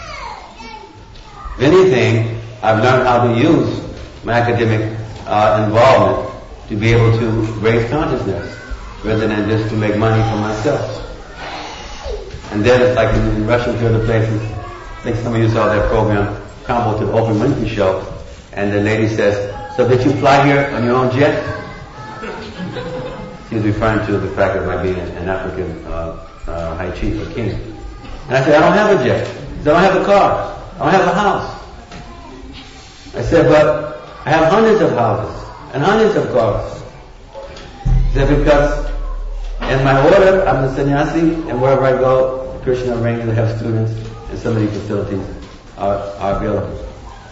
If anything, I've learned how to use my academic uh, involvement to be able to raise consciousness rather than just to make money for myself. And then it's like in, in Russia and other places, I think some of you saw that program, combo to the Oprah Winfrey Show, and the lady says, "So did you fly here on your own jet?" She was referring to the fact of my being an African uh, uh, high chief or king. And I said, "I don't have a jet. I don't have a car. I don't have a house." I said, "But I have hundreds of houses and hundreds of cars." He said, "Because in my order, I'm the sannyasi, and wherever I go, the Krishna arranges to have students, and so many facilities are, are available."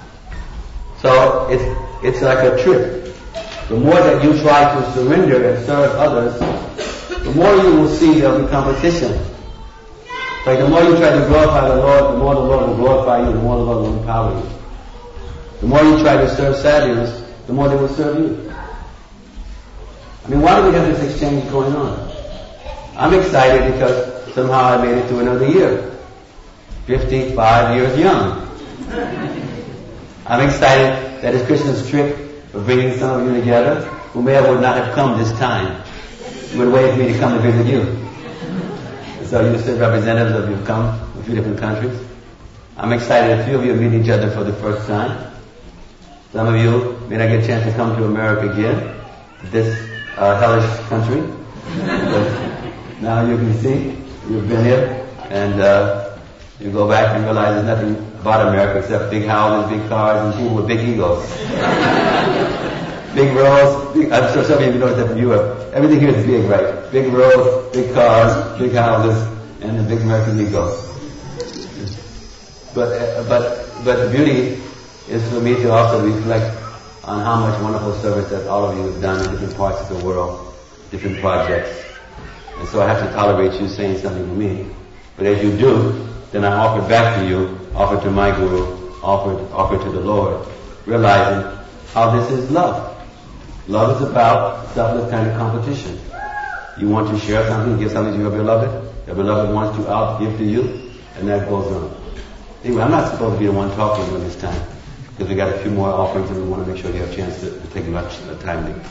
So it's it's like a trick. The more that you try to surrender and serve others, the more you will see there'll be competition. Like the more you try to glorify the Lord, the more the Lord will glorify you, the more the Lord will empower you. The more you try to serve sadhus, the more they will serve you. I mean, why do we have this exchange going on? I'm excited because somehow I made it through another year. fifty-five years young. I'm excited that it's Krishna's trick of bringing some of you together who may or would not have come this time. You would wait for me to come to visit you. And so you state representatives of you have come from a few different countries. I'm excited a few of you meet each other for the first time. Some of you may not get a chance to come to America again, this uh, hellish country. But now you can see, you've been here, and uh, you go back and realize there's nothing about America except big houses, big cars, and people with big egos. Big roads, big, I'm sure some of you know that from Europe. Everything here is big, right? Big roads, big cars, big houses, and a big American ego. But, uh, but, but the beauty is for me to also reflect on how much wonderful service that all of you have done in different parts of the world, different projects. And so I have to tolerate you saying something to me. But as you do, then I offer back to you, offer to my Guru, offer, offer to the Lord, realizing how this is love. Love is about selfless kind of competition. You want to share something, give something to your beloved, your beloved wants to outgive to you, and that goes on. Anyway, I'm not supposed to be the one talking to you this time, because we got a few more offerings and we want to make sure you have a chance to, to take much uh, time to.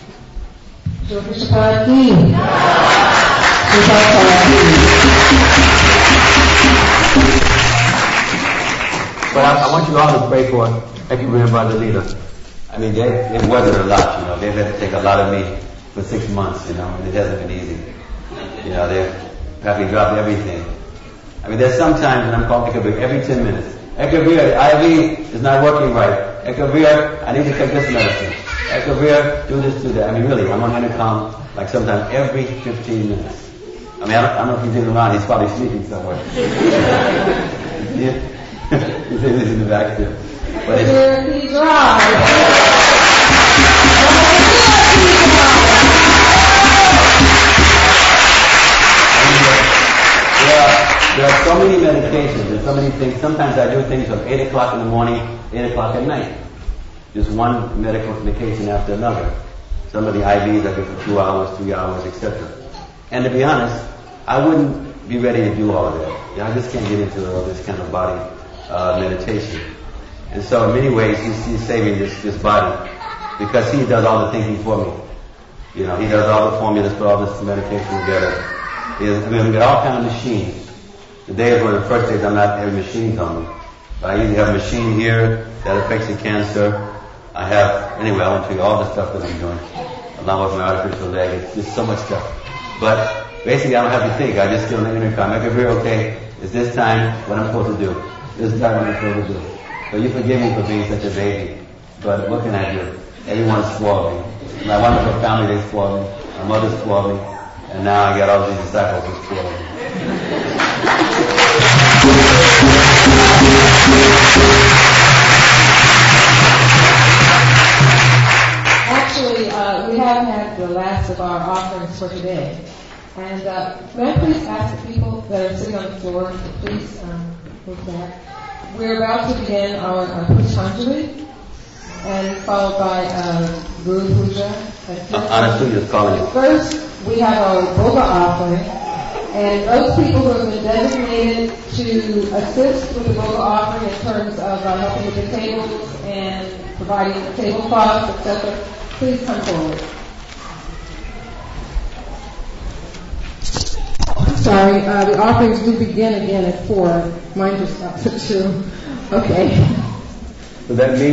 But I, I want you all to pray for Ekubri Brother Leader. I mean, they, it wasn't a lot, you know. They've had to take a lot of me for six months, you know, and it hasn't been easy. You know, they've probably dropped everything. I mean, there's some times when I'm calling Ekubri every ten minutes. Ekubri, the I V is not working right. Ekubri, I need to take this medicine. Ekubri, do this, do that. I mean, really, I'm on intercom like sometimes every fifteen minutes. I mean, I don't, I don't know if he's even around. He's probably sleeping somewhere. Yeah. He's in the back there. But it's, he's right. There are so many medications and so many things. Sometimes I do things from eight o'clock in the morning, eight o'clock at night. Just one medical medication after another. Some of the I Vs I get for two hours, three hours, et cetera. And to be honest, I wouldn't be ready to do all of that. You know, I just can't get into all this kind of body uh, meditation. And so in many ways, he's, he's saving this, this body because he does all the thinking for me. You know, he does all the formulas, put all this medication together. He has, I mean, we've got all kinds of machines. The days were the first days I'm not having machines on me. But I usually have a machine here that affects the cancer. I have, anyway, I won't tell you all the stuff that I'm doing, along with my artificial leg. It's just so much stuff. But basically, I don't have to think. I just get on the intercom. I can hear, okay, it's this time what I'm supposed to do. This is time what I'm supposed to do. So you forgive me for being such a baby. But what can I do? Everyone's spoiled me. My wonderful family, they spoiled me. My mother spoiled me. And now I got all these disciples who spoiled me. Actually, uh, we have had the last of our offerings for today. And uh, may I please ask the people that are sitting on the floor to please um, move back. We're about to begin our uh, Pushpanjali, and followed by uh, Guru Puja. Honestly, is calling you. First, we have our Boga offering, and those people who have been designated to assist with the Boga offering in terms of uh, helping with the tables and providing the tablecloths, et cetera, please come forward. Sorry, uh, the offerings do begin again at four. Mine just stopped at two. Okay. So that means